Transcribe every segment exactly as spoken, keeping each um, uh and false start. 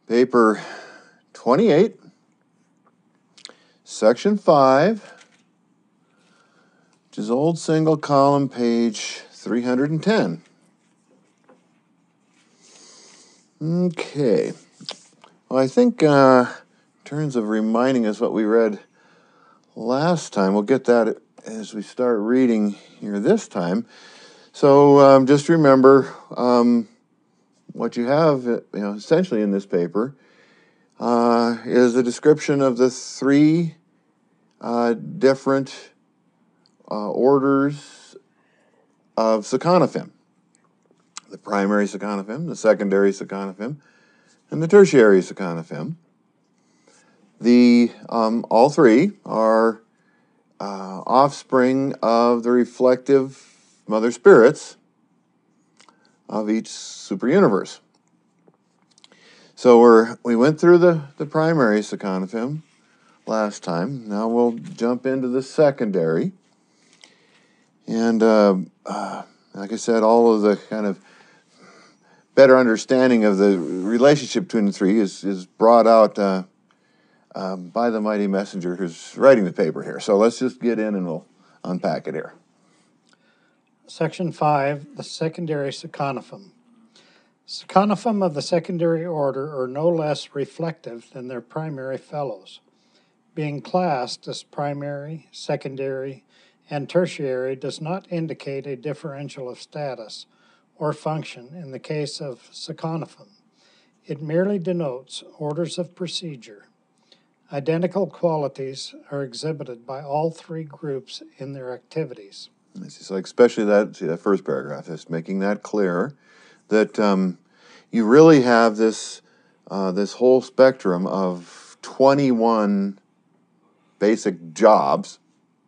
Paper twenty-eight, section five, which is old single column, page three hundred ten. Okay. Well, I think uh, in terms of reminding us what we read last time, we'll get that as we start reading here this time. So um, just remember um, what you have, you know, essentially in this paper uh, is a description of the three uh, different uh, orders of Saconophym. The primary Saconophym, the secondary Saconophym, and the tertiary Saconophym. The um, all three are uh, offspring of the reflective mother spirits of each superuniverse. So we're we went through the, the primary Saconophym last time. Now we'll jump into the secondary. And uh, uh, like I said, all of the kind of better understanding of the relationship between the three is, is brought out uh, uh, by the mighty messenger who's writing the paper here. So let's just get in and we'll unpack it here. Section five, the secondary Saconophym. Saconophym of the secondary order are no less reflective than their primary fellows. Being classed as primary, secondary, and tertiary does not indicate a differential of status or function in the case of Saconophym. It merely denotes orders of procedure. Identical qualities are exhibited by all three groups in their activities. It's like especially that, see that first paragraph, is making that clear that um, you really have this uh, this whole spectrum of twenty-one basic jobs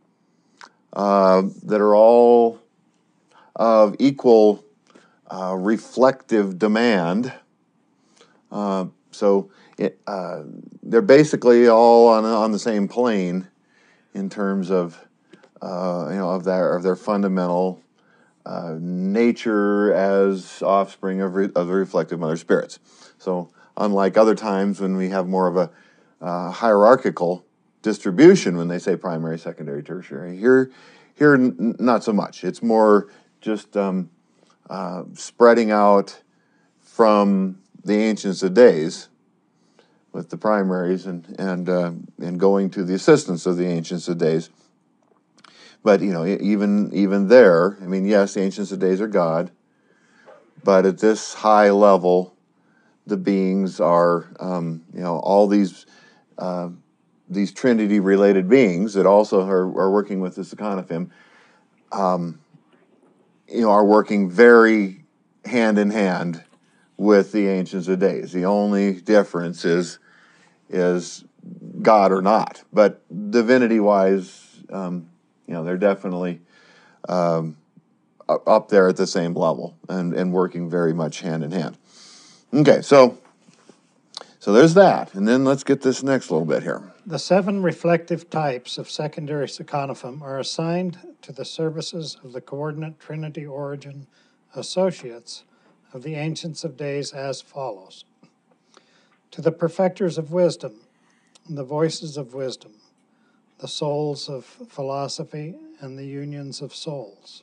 uh, that are all of equal uh, reflective demand. Uh, so it, uh, they're basically all on on the same plane in terms of uh, you know of their of their fundamental uh, nature as offspring of, re, of the reflective mother spirits. So unlike other times when we have more of a uh, hierarchical distribution when they say primary, secondary, tertiary, here here n- not so much. It's more just um, uh, spreading out from the ancients of days with the primaries and and uh, and going to the assistance of the ancients of days. But you know, even even there, I mean, yes, the ancients of days are God, but at this high level, the beings are um, you know all these uh, these Trinity-related beings that also are, are working with the Saconophym. Um, you know, are working very hand in hand with the ancients of days. The only difference is is God or not, but divinity-wise, um, you know, they're definitely um, up there at the same level and, and working very much hand in hand. Okay, so so there's that, and then let's get this next little bit here. The seven reflective types of secondary Saconophym are assigned to the services of the coordinate Trinity origin associates of the Ancients of Days as follows. To the perfecters of wisdom, the voices of wisdom, the souls of philosophy, and the unions of souls.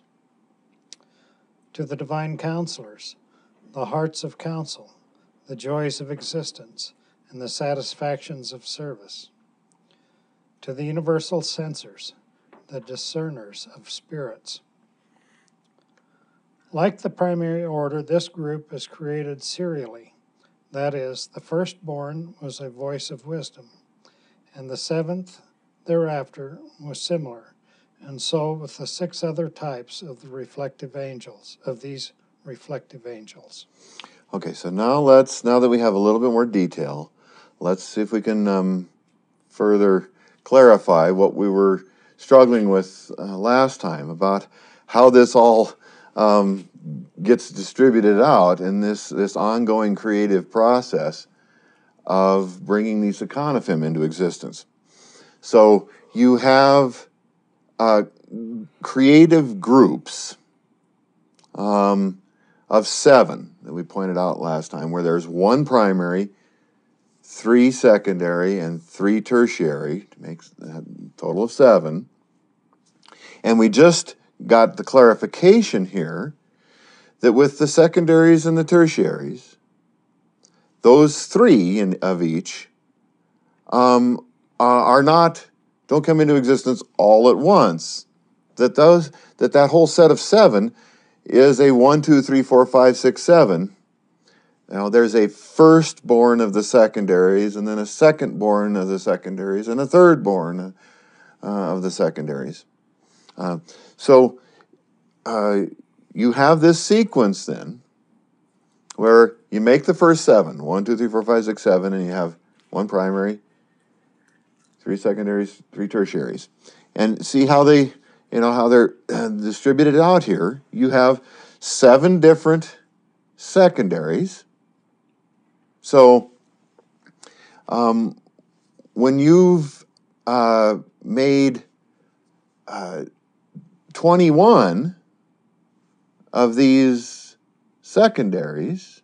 To the divine counselors, the hearts of counsel, the joys of existence, and the satisfactions of service. To the universal censors, the discerners of spirits. Like the primary order, this group is created serially. That is, the firstborn was a voice of wisdom, and the seventh thereafter was similar, and so with the six other types of the reflective angels, of these reflective angels. Okay, so now let's, now that we have a little bit more detail, let's see if we can um, further clarify what we were struggling with uh, last time about how this all um, gets distributed out in this, this ongoing creative process of bringing the Saconophym into existence. So you have uh, creative groups um, of seven that we pointed out last time, where there's one primary, three secondary, and three tertiary, to make a total of seven. And we just got the clarification here that with the secondaries and the tertiaries, those three in, of each um, uh, are not, don't come into existence all at once. That those, that that whole set of seven is a one, two, three, four, five, six, seven. Now there's a firstborn of the secondaries, and then a secondborn of the secondaries, and a thirdborn uh, of the secondaries. Uh, so uh, you have this sequence then, where you make the first seven, one, two, three, four, five, six, seven, and you have one primary, three secondaries, three tertiaries. And see how they, you know, how they're distributed out here. You have seven different secondaries. So um, when you've uh, made uh, twenty-one of these secondaries,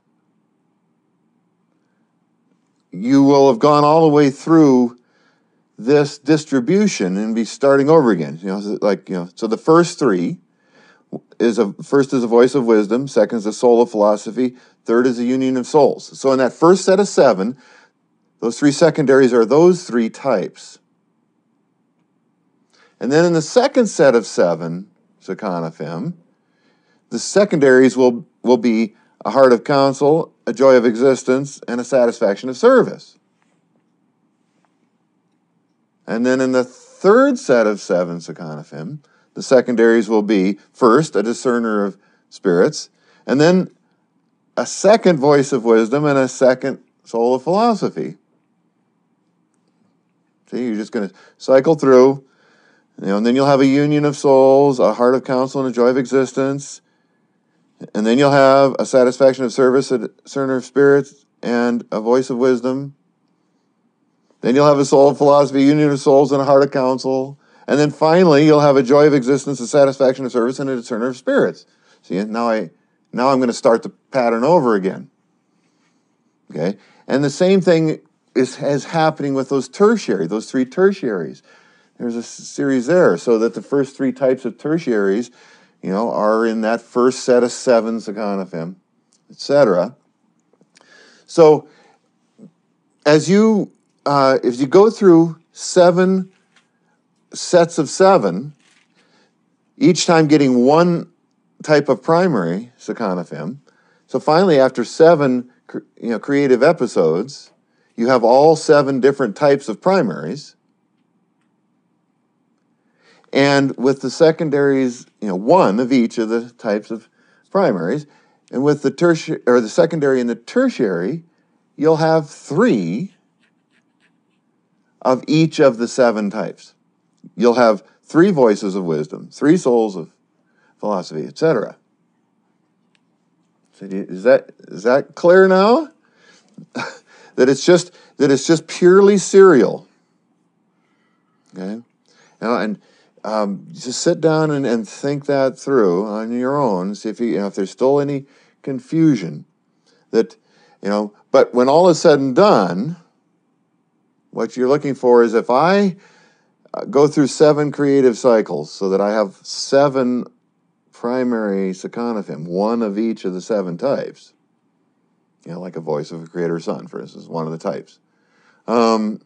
you will have gone all the way through this distribution and be starting over again. You know, like, you know, so the first three is a first is a voice of wisdom, second is a soul of philosophy, third is a union of souls. So in that first set of seven, those three secondaries are those three types. And then in the second set of seven, Sekanophim, the secondaries will, will be a heart of counsel, a joy of existence, and a satisfaction of service. And then in the third set of seven Sekanophim, the secondaries will be, first, a discerner of spirits, and then a second voice of wisdom and a second soul of philosophy. See, you're just going to cycle through, you know, and then you'll have a union of souls, a heart of counsel, and a joy of existence. And then you'll have a satisfaction of service, a discerner of spirits, and a voice of wisdom. Then you'll have a soul of philosophy, union of souls, and a heart of counsel. And then finally, you'll have a joy of existence, a satisfaction of service, and a discerner of spirits. See, now, I, now I'm going to start the pattern over again. Okay? And the same thing is, is happening with those tertiary, those three tertiaries. There's a series there, so that the first three types of tertiaries, you know, are in that first set of seven Sekanophim, et cetera. So, as you, uh, if you go through seven sets of seven, each time getting one type of primary Sekanophim, so finally after seven, you know, creative episodes, you have all seven different types of primaries. And with the secondaries, you know, one of each of the types of primaries, and with the tertiary or the secondary and the tertiary, you'll have three of each of the seven types. You'll have three voices of wisdom, three souls of philosophy, et cetera. So is that is that clear now? that it's just that it's just purely serial. Okay, now and. Um, just sit down and, and think that through on your own. See if you, you know, if there's still any confusion. That, you know, but when all is said and done, what you're looking for is if I go through seven creative cycles, so that I have seven primary Sekanophim, one of each of the seven types. You know, like a voice of a creator son, for instance, one of the types. Um,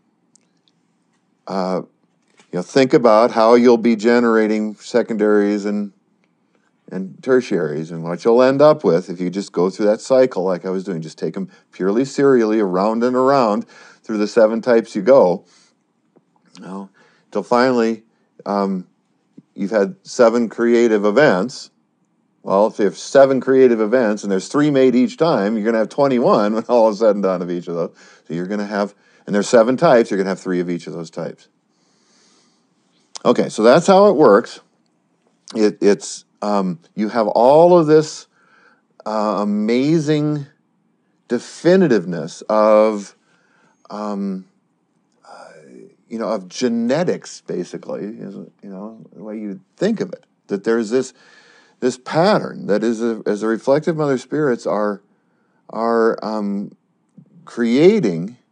uh, You know, think about how you'll be generating secondaries and and tertiaries, and what you'll end up with if you just go through that cycle like I was doing. Just take them purely serially, around and around through the seven types you go. You know, till finally um, you've had seven creative events. Well, if you have seven creative events and there's three made each time, you're going to have twenty-one when all is said and done of each of those. So you're going to have, and there's seven types, you're going to have three of each of those types. Okay, so that's how it works. It, it's um, you have all of this uh, amazing definitiveness of, um, uh, you know, of genetics, basically, is, you know, the way you think of it. That there's this this pattern that is, a, as the reflective mother spirits are are um, creating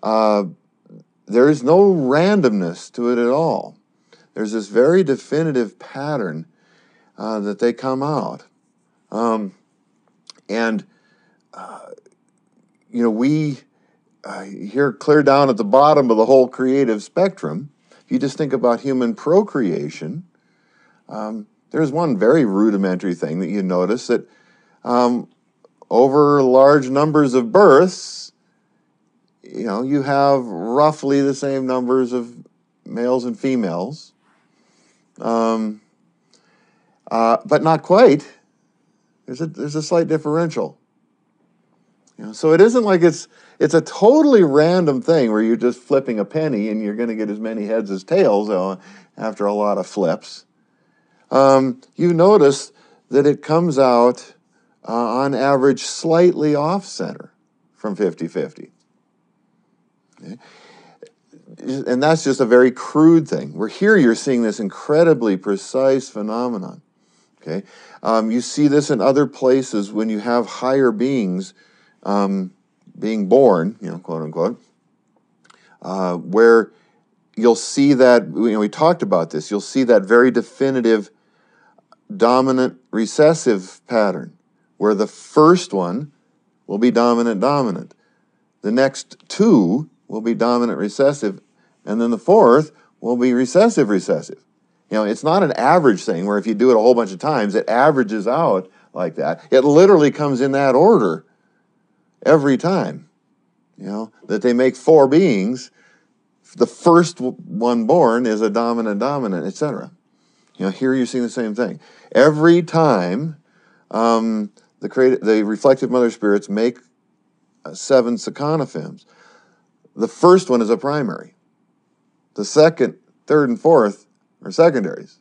uh, there is no randomness to it at all. There's this very definitive pattern uh, that they come out. Um, and, uh, you know, we, uh, here clear down at the bottom of the whole creative spectrum, if you just think about human procreation, um, there's one very rudimentary thing that you notice, that um, over large numbers of births, you know, you have roughly the same numbers of males and females, um, uh, but not quite. There's a there's a slight differential. You know, so it isn't like it's it's a totally random thing where you're just flipping a penny and you're going to get as many heads as tails uh, after a lot of flips. Um, you notice that it comes out uh, on average slightly off center from fifty fifty. Okay? And that's just a very crude thing. Where here you're seeing this incredibly precise phenomenon. Okay, um, you see this in other places when you have higher beings um, being born, you know, quote unquote, uh, where you'll see that, you know, we talked about this, you'll see that very definitive dominant recessive pattern, where the first one will be dominant dominant, the next two will be dominant recessive, and then the fourth will be recessive recessive. You know, it's not an average thing where if you do it a whole bunch of times, it averages out like that. It literally comes in that order every time. You know, that they make four beings. The first one born is a dominant dominant, et cetera. You know, here you're seeing the same thing. Every time um, the creative, the reflective mother spirits make uh, seven seconophyms, the first one is a primary. The second, third, and fourth are secondaries.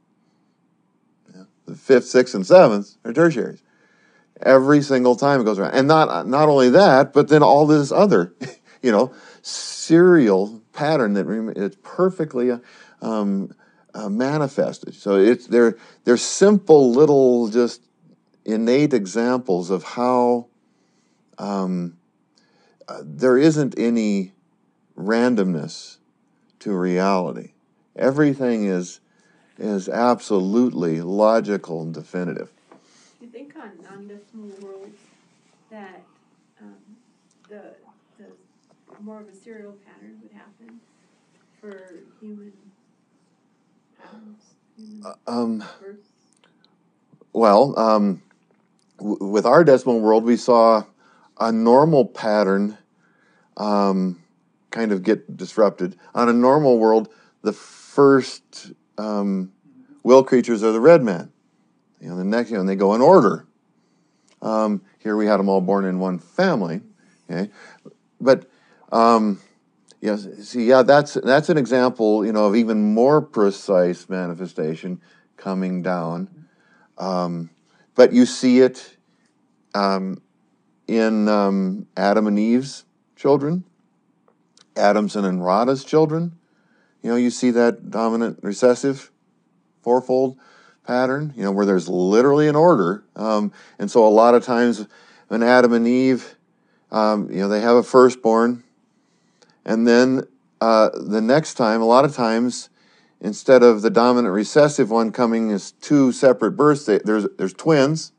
Yeah. The fifth, sixth, and seventh are tertiaries. Every single time it goes around. And not not only that, but then all this other, you know, serial pattern that it's perfectly um, uh, manifested. So it's they're, they're simple little just innate examples of how um, uh, there isn't any randomness to reality. Everything is is absolutely logical and definitive. You think on non-decimal worlds that um, the the more of a serial pattern would happen for human patterns, human Uh, um, births? well, um, w- with our decimal world, we saw a normal pattern um, kind of get disrupted. On a normal world, the first um, will creatures are the red man. You know, the next, you know, and they go in order. Um, here we had them all born in one family. Okay, but um, yes, see, yeah, that's that's an example, you know, of even more precise manifestation coming down. Um, but you see it um, in um, Adam and Eve's children, Adamson and Radha's children. You know, you see that dominant recessive fourfold pattern, you know, where there's literally an order. Um, and so a lot of times when Adam and Eve, um, you know, they have a firstborn, and then uh, the next time, a lot of times, instead of the dominant recessive one coming as two separate births, they, there's there's twins.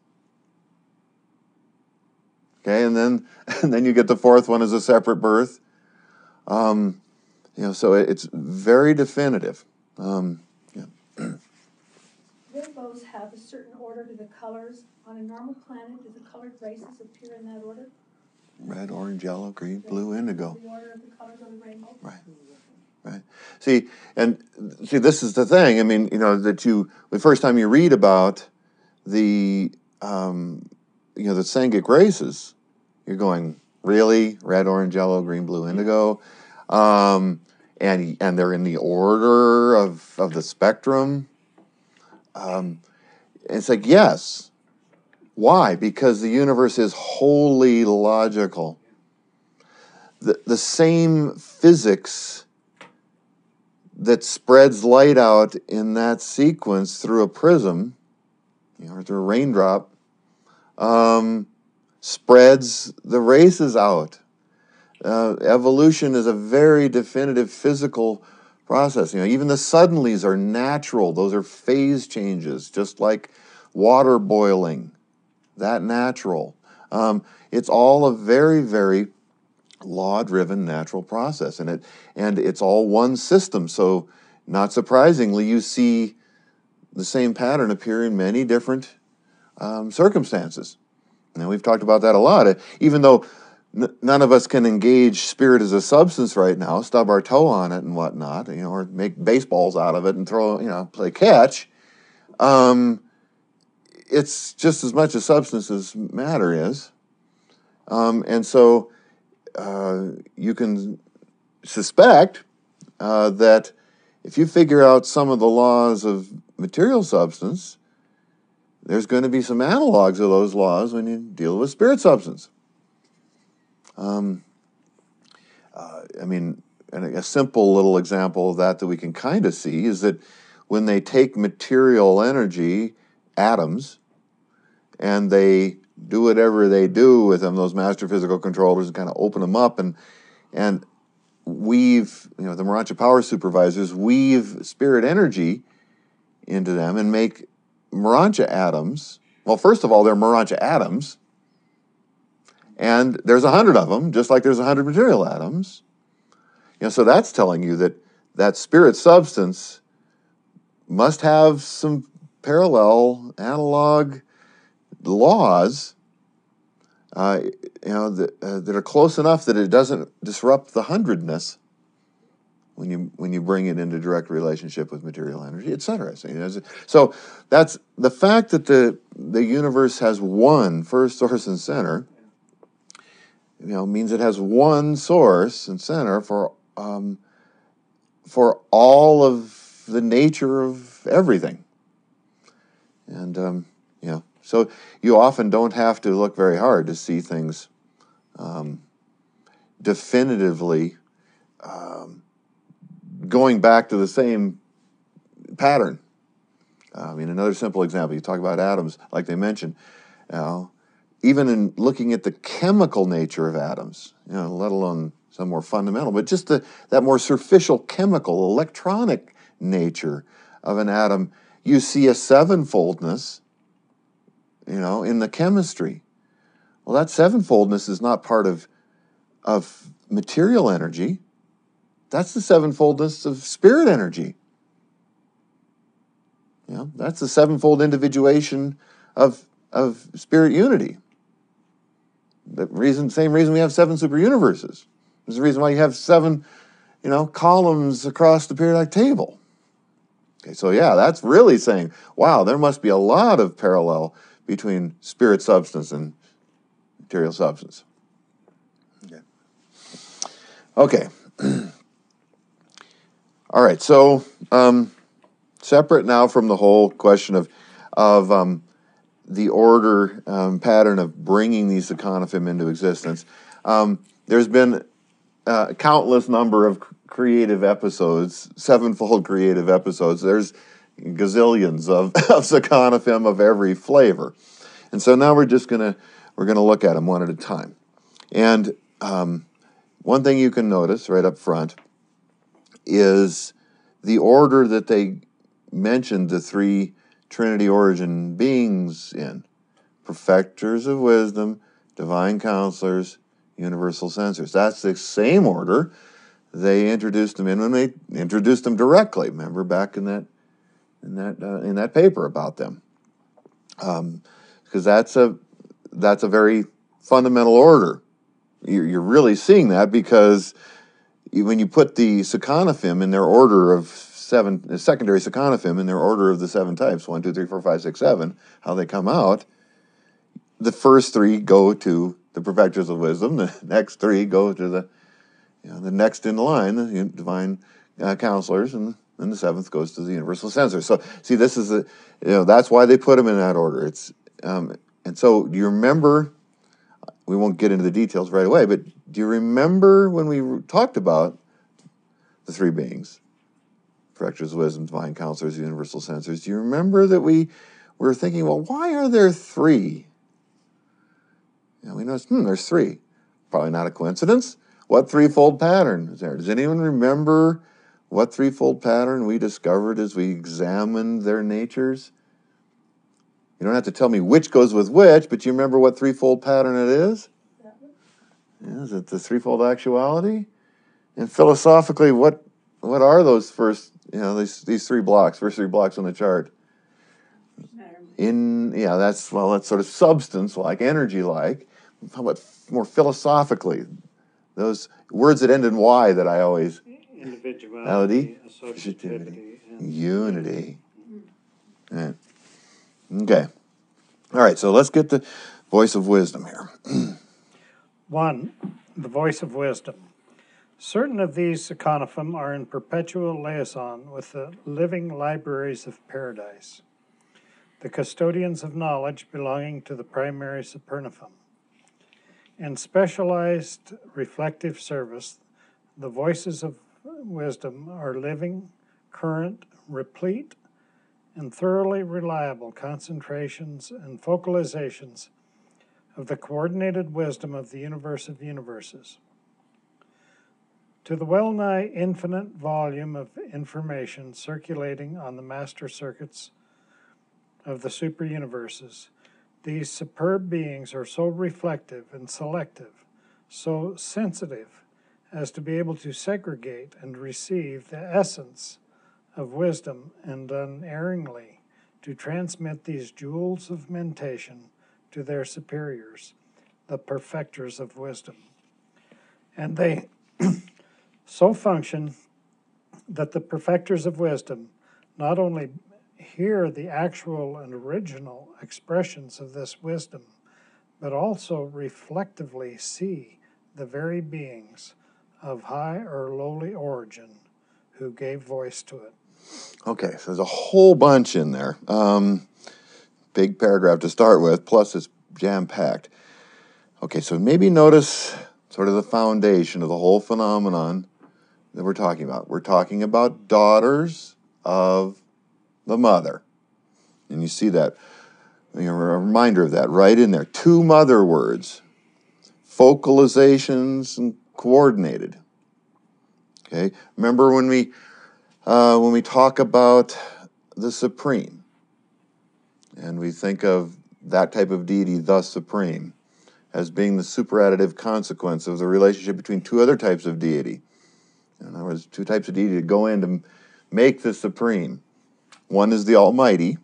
Okay, and then and then you get the fourth one as a separate birth. Um, you know, so it, it's very definitive. Um, yeah. Rainbows have a certain order to the colors. On a normal planet, do the colored races appear in that order? Red, orange, yellow, green, blue, indigo. The order of the colors on the rainbow? Right. Right. See, and see, this is the thing. I mean, you know, that you, the first time you read about the, um, you know, the Sangic races, you're going, really? Red, orange, yellow, green, blue, indigo? Um, and and they're in the order of, of the spectrum. Um, it's like, yes. Why? Because the universe is wholly logical. The, the same physics that spreads light out in that sequence through a prism, you know, or through a raindrop, um, spreads the races out. uh, evolution is a very definitive physical process. You know, even the suddenlies are natural. Those are phase changes, just like water boiling, that natural. Um, it's all a very, very law-driven natural process, and it and it's all one system. So, not surprisingly, you see the same pattern appear in many different um, circumstances. And we've talked about that a lot. Even though n- none of us can engage spirit as a substance right now, stub our toe on it and whatnot, you know, or make baseballs out of it and throw, you know, play catch. Um, it's just as much a substance as matter is. Um, and so uh, you can suspect uh, that if you figure out some of the laws of material substance, there's going to be some analogs of those laws when you deal with spirit substance. Um, uh, I mean, and a simple little example of that that we can kind of see is that when they take material energy, atoms, and they do whatever they do with them, those master physical controllers, and kind of open them up and and weave, you know, the Morontia power supervisors weave spirit energy into them and make Morontia atoms. Well, first of all, they're Morontia atoms, and there's a hundred of them, just like there's a hundred material atoms. You know, so that's telling you that that spirit substance must have some parallel analog laws, uh, you know, that, uh, that are close enough that it doesn't disrupt the hundredness when you when you bring it into direct relationship with material energy, et cetera. So, you know, so that's the fact that the the universe has one first source and center. You know, means it has one source and center for um, for all of the nature of everything. And um, you know, so you often don't have to look very hard to see things um, definitively um, going back to the same pattern. I mean, another simple example, you talk about atoms, like they mentioned, you know, even in looking at the chemical nature of atoms, you know, let alone some more fundamental, but just the, that more superficial chemical, electronic nature of an atom, you see a sevenfoldness, you know, in the chemistry. Well, that sevenfoldness is not part of, of material energy. That's the sevenfoldness of spirit energy. You know, that's the sevenfold individuation of, of spirit unity. The reason, same reason we have seven super universes. There's the reason why you have seven, you know, columns across the periodic table. Okay, so yeah, that's really saying, wow, there must be a lot of parallel between spirit substance and material substance. Okay. Okay. All right. So, um, separate now from the whole question of of um, the order um, pattern of bringing these econophim into existence, um, there's been a countless number of creative episodes, sevenfold creative episodes. There's gazillions of, of Seconophim of every flavor. And so now we're just gonna we're gonna look at them one at a time. And um, one thing you can notice right up front is the order that they mentioned the three Trinity origin beings in: perfecters of wisdom, divine counselors, universal censors. That's the same order they introduced them in when they introduced them directly. Remember back in that in that uh, in that paper about them, because um, that's a that's a very fundamental order. You're, you're really seeing that because you, when you put the Seconophim in their order of seven, the secondary Seconophim in their order of the seven types, one, two, three, four, five, six, seven, how they come out, the first three go to the perfecters of wisdom. The next three go to the You know, the next in line, the divine uh, counselors, and then the seventh goes to the universal censors. So, see, this is a, you know, that's why they put them in that order. It's, um, and so, do you remember? We won't get into the details right away, but do you remember when we talked about the three beings, perfecters of wisdom, divine counselors, universal censors? Do you remember that we were thinking, well, why are there three? You know, we noticed, hmm, there's three. Probably not a coincidence. what threefold pattern is there? Does anyone remember what threefold pattern we discovered as we examined their natures? You don't have to tell me which goes with which, but you remember what threefold pattern it is? Yeah, is it the threefold actuality? And philosophically, what what are those first, you know, these these three blocks, first three blocks on the chart? In, yeah, that's, well, that's sort of substance-like, energy-like. How about more philosophically? Those words that end in Y that I always... Individuality, associativity, and unity. Right. Okay. All right, so let's get the voice of wisdom here. One, the voice of wisdom. Certain of these Saconaphum are in perpetual liaison with the living libraries of paradise, the custodians of knowledge belonging to the primary Supernaphum. In specialized reflective service, the voices of wisdom are living, current, replete, and thoroughly reliable concentrations and focalizations of the coordinated wisdom of the universe of universes. To the well-nigh infinite volume of information circulating on the master circuits of the super-universes, these superb beings are so reflective and selective, so sensitive as to be able to segregate and receive the essence of wisdom and unerringly to transmit these jewels of mentation to their superiors, the perfecters of wisdom. And they so function that the perfecters of wisdom not only hear the actual and original expressions of this wisdom, but also reflectively see the very beings of high or lowly origin who gave voice to it. Okay, so there's a whole bunch in there. Um, big paragraph to start with, plus it's jam-packed. Okay, so maybe notice sort of the foundation of the whole phenomenon that we're talking about. We're talking about daughters of the mother. And you see that, you know, a reminder of that right in there. Two mother words, focalizations and coordinated. Okay, remember when we uh, when we talk about the Supreme, and we think of that type of deity, the Supreme, as being the superadditive consequence of the relationship between two other types of deity. In other words, two types of deity that go in to make the Supreme. One is the Almighty.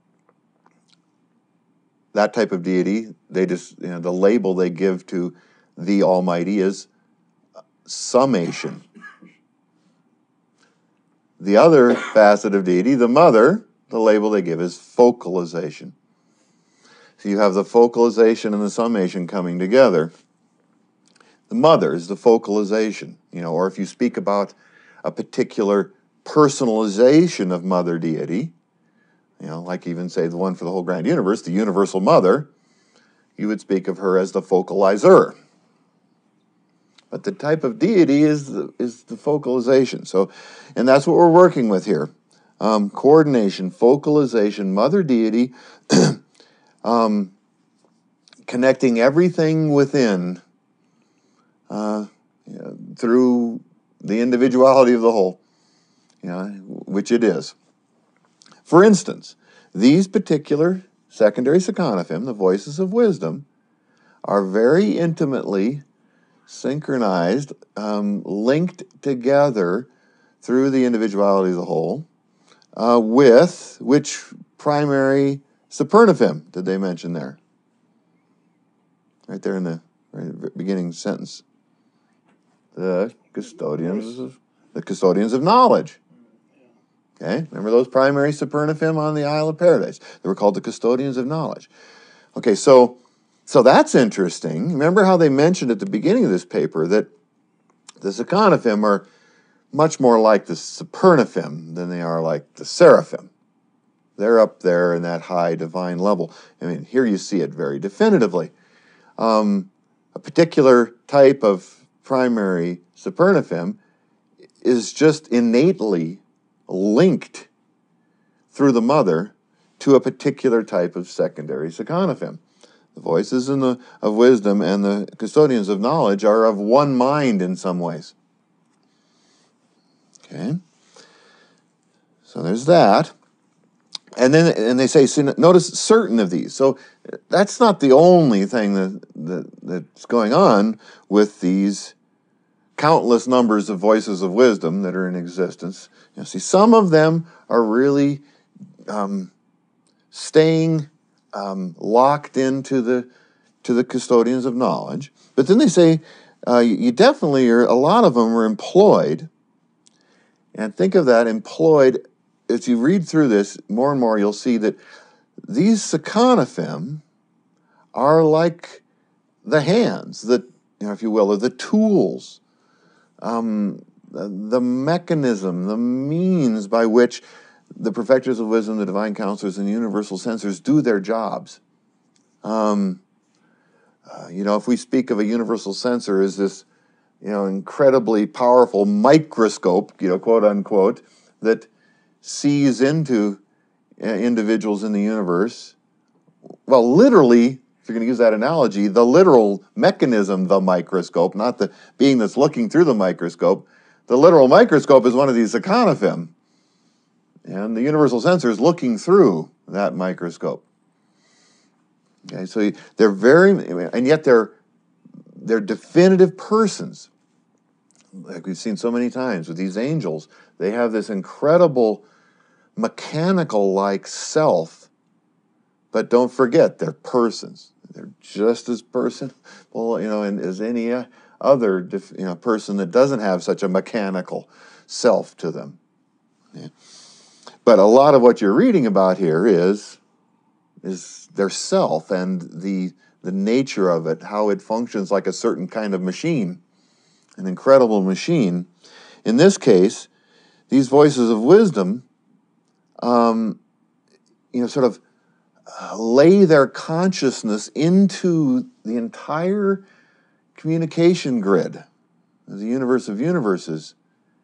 That type of deity, they just, you know, the label they give to the Almighty is summation. The other facet of deity, the Mother, the label they give is focalization. So you have the focalization and the summation coming together. The Mother is the focalization, you know, or if you speak about a particular personalization of Mother deity, you know, like even say the one for the whole grand universe, the Universal Mother, you would speak of her as the focalizer. But the type of deity is the, is the focalization. So, and that's what we're working with here. Um, coordination, focalization, mother deity, um, connecting everything within uh, you know, through the individuality of the whole, you know, which it is. For instance, these particular secondary Saconaphim, the voices of wisdom, are very intimately synchronized, um, linked together through the individuality of the whole, uh, with which primary Supernaphim did they mention there? Right there in the right beginning sentence. The custodians of, the custodians of knowledge. Okay, remember those primary Supernaphim on the Isle of Paradise? They were called the custodians of knowledge. Okay, so So that's interesting. Remember how they mentioned at the beginning of this paper that the Saconaphim are much more like the Supernaphim than they are like the Seraphim. They're up there in that high divine level. I mean, here you see it very definitively. Um, a particular type of primary Supernaphim is just innately linked through the mother to a particular type of secondary Saconaphim. The voices in the, of wisdom and the custodians of knowledge are of one mind in some ways. Okay? So there's that. And then and they say, so notice certain of these. So that's not the only thing that, that that's going on with these countless numbers of voices of wisdom that are in existence. You see, some of them are really um, staying um, locked into the to the custodians of knowledge. But then they say, uh, you definitely are, a lot of them are employed. And think of that, employed. As you read through this, more and more you'll see that these Sekanophim are like the hands, the, you know, if you will, or the tools, um, the, the mechanism, the means by which the perfecters of wisdom, the divine counselors, and the universal censors do their jobs. Um, uh, you know, if we speak of a universal censor as this, you know, incredibly powerful microscope, you know, quote unquote, that sees into uh, individuals in the universe. Well, literally, if you're going to use that analogy, the literal mechanism, the microscope, not the being that's looking through the microscope. The literal microscope is one of these Sekanophim. And the universal censor is looking through that microscope. Okay, so they're very, and yet they're, they're definitive persons. Like we've seen so many times with these angels, they have this incredible mechanical-like self, but don't forget, they're persons. They're just as personable, you know, and as any other, you know, person that doesn't have such a mechanical self to them. Yeah. But a lot of what you're reading about here is is their self and the the nature of it, how it functions like a certain kind of machine, an incredible machine. In this case, these voices of wisdom, um, you know, sort of uh, lay their consciousness into the entire communication grid, the universe of universes,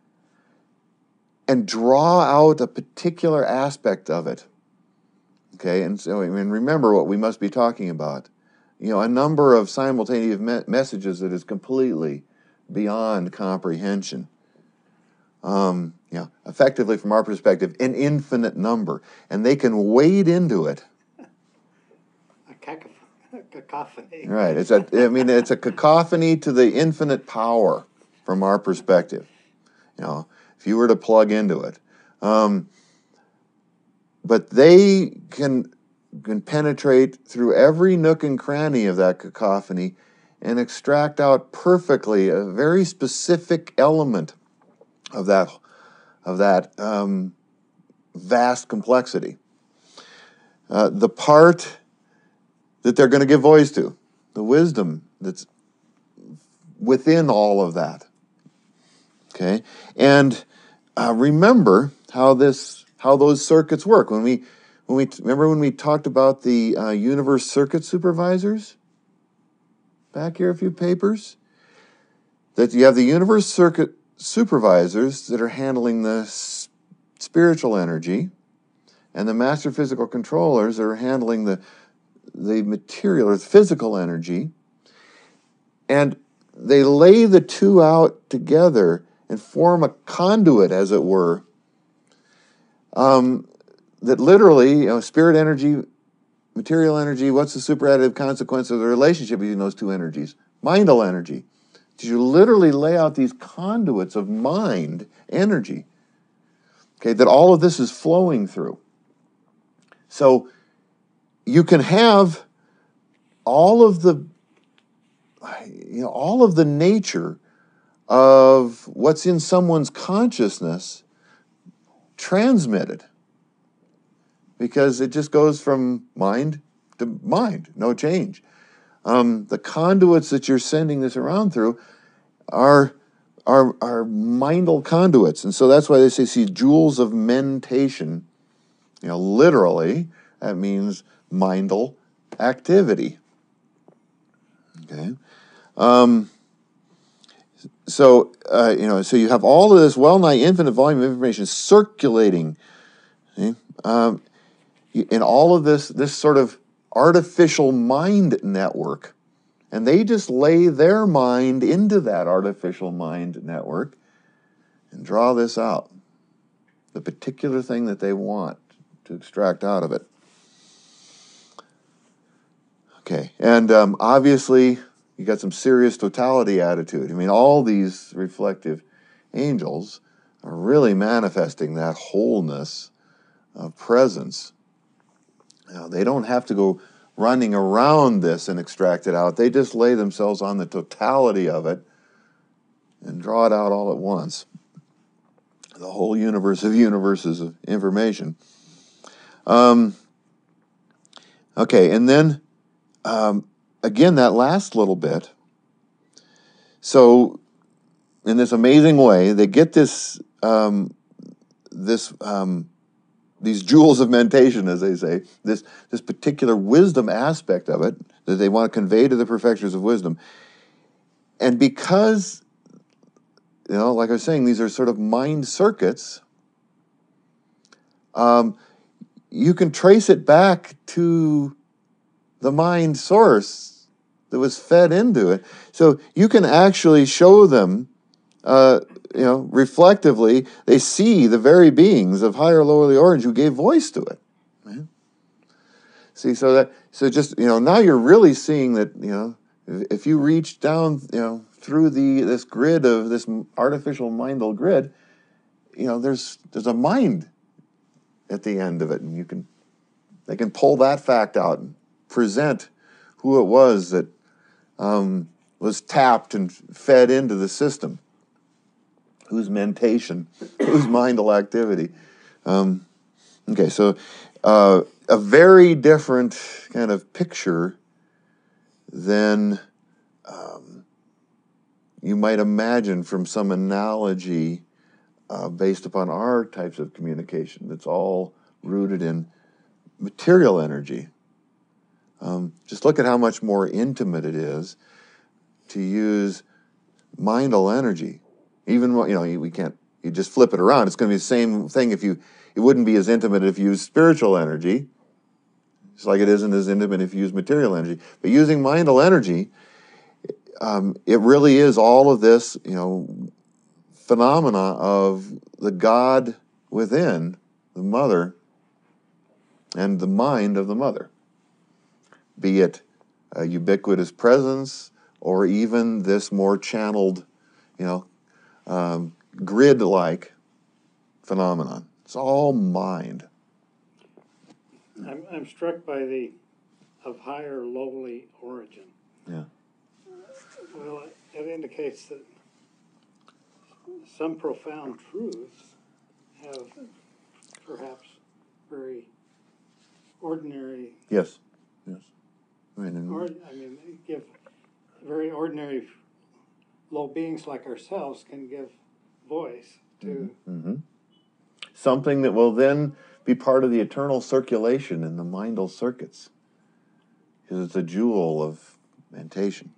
and draw out a particular aspect of it. Okay, and so, I mean, remember what we must be talking about. You know, a number of simultaneous me- messages that is completely beyond comprehension. Um, you know, effectively, from our perspective, an infinite number, and they can wade into it. A cacophony. cacophony. Right. It's a. I mean, it's a cacophony to the infinite power, from our perspective. You know, if you were to plug into it, um, but they can can penetrate through every nook and cranny of that cacophony, and extract out perfectly a very specific element of that of that um, vast complexity. Uh, the part that they're going to give voice to, the wisdom that's within all of that. Okay, and uh, remember how this how those circuits work. When we when we remember when we talked about the uh, universe circuit supervisors back here, a few papers, that you have the universe circuit supervisors that are handling the s- spiritual energy, and the master physical controllers are handling the the material or the physical energy, and they lay the two out together and form a conduit, as it were, um, that literally, you know, spirit energy, material energy, what's the superadditive consequence of the relationship between those two energies? Mindal energy. You literally lay out these conduits of mind energy, okay, that all of this is flowing through. So you can have all of the, you know, all of the nature of what's in someone's consciousness transmitted, because it just goes from mind to mind, no change. Um, the conduits that you're sending this around through are are are mindal conduits, and so that's why they say, see, jewels of mentation. You know, literally, that means mindal activity. Okay, um, so uh, you know, so you have all of this well-nigh infinite volume of information circulating, okay? um, in all of this, this sort of artificial mind network. And they just lay their mind into that artificial mind network and draw this out, the particular thing that they want to extract out of it. Okay, and um, obviously you got some serious totality attitude. I mean, all these reflective angels are really manifesting that wholeness of presence. Now, they don't have to go running around this and extract it out. They just lay themselves on the totality of it and draw it out all at once. The whole universe of universes of information. Um, okay, and then um, again, that last little bit. So, in this amazing way, they get this um, this um, these jewels of mentation, as they say, this this particular wisdom aspect of it that they want to convey to the perfecters of wisdom, and because, you know, like I was saying, these are sort of mind circuits. Um, you can trace it back to the mind source that was fed into it. So you can actually show them, uh, you know, reflectively, they see the very beings of higher, lowerly origin who gave voice to it. Right? See, so that, so just, you know, now you're really seeing that, you know, if you reach down, you know, through the this grid of this artificial mindal grid, you know, there's there's a mind at the end of it, and you can they can pull that fact out and present who it was that um, was tapped and fed into the system, whose mentation, whose mindal activity. Um, okay, so uh, a very different kind of picture than um, you might imagine from some analogy uh, based upon our types of communication that's all rooted in material energy. Um, just look at how much more intimate it is to use mindal energy. Even, you know, we can't, you just flip it around. It's going to be the same thing if you, it wouldn't be as intimate if you use spiritual energy, just like it isn't as intimate if you use material energy. But using mindal energy, um, it really is all of this, you know, phenomena of the God within the mother and the mind of the mother. Be it a ubiquitous presence or even this more channeled, you know, um, grid-like phenomenon. It's all mind. I'm, I'm struck by the of higher lowly origin. Yeah. Well, it indicates that some profound truths have perhaps very ordinary, Yes. Yes. Right. And or, I mean, give very ordinary low beings like ourselves can give voice to. mm-hmm. Something that will then be part of the eternal circulation in the mindal circuits, because it's a jewel of mentation.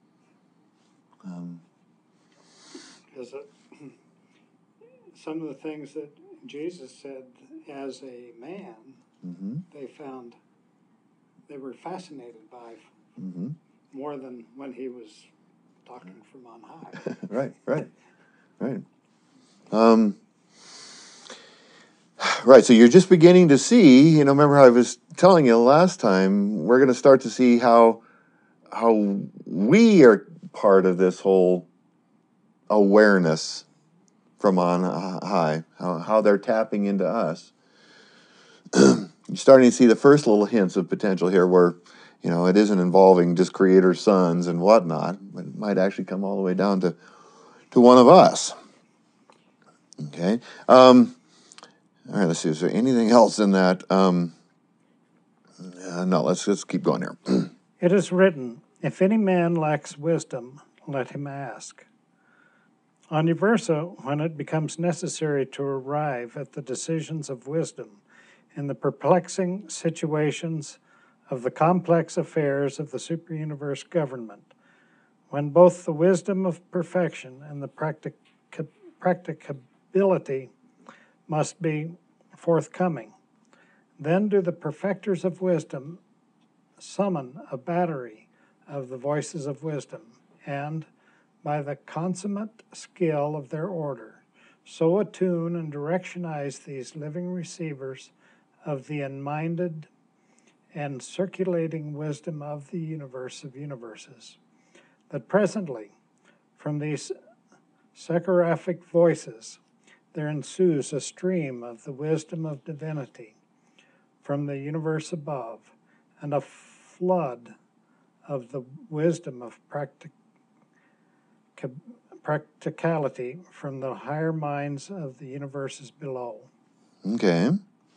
Um, Because some of the things that Jesus said as a man, mm-hmm. they found they were fascinated by Mm-hmm. more than when he was talking from on high. Right, right, right. Um, right, so you're just beginning to see, you know, remember how I was telling you last time, we're going to start to see how how we are part of this whole awareness from on high, how, how they're tapping into us. You're starting to see the first little hints of potential here where, you know, it isn't involving just creator sons and whatnot, but it might actually come all the way down to, to one of us. Okay. Um, all right, let's see. Is there anything else in that? Um, uh, no, let's, let's keep going here. It is written, if any man lacks wisdom, let him ask. On Universo, when it becomes necessary to arrive at the decisions of wisdom in the perplexing situations of the complex affairs of the superuniverse government, when both the wisdom of perfection and the practic- practicability must be forthcoming, then do the perfecters of wisdom summon a battery of the voices of wisdom, and, by the consummate skill of their order, so attune and directionize these living receivers of the unminded and circulating wisdom of the universe of universes, that presently, from these seraphic voices, there ensues a stream of the wisdom of divinity from the universe above, and a flood of the wisdom of practic- practicality from the higher minds of the universes below. Okay.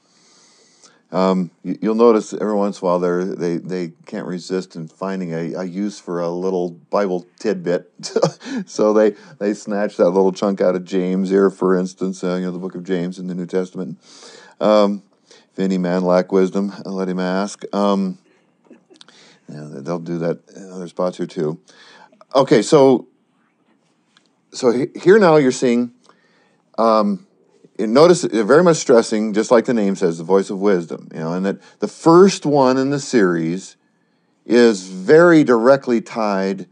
Um, you, you'll notice every once in a while they're, they they can't resist in finding a, a use for a little Bible tidbit, so they they snatch that little chunk out of James here, for instance, uh, you know, the book of James in the New Testament. Um, if any man lack wisdom, let him ask. Um, yeah, they'll do that in other spots here too. Okay, so so he, here now you're seeing. Um, You notice they're very much stressing, just like the name says, the voice of wisdom. You know, and that the first one in the series is very directly tied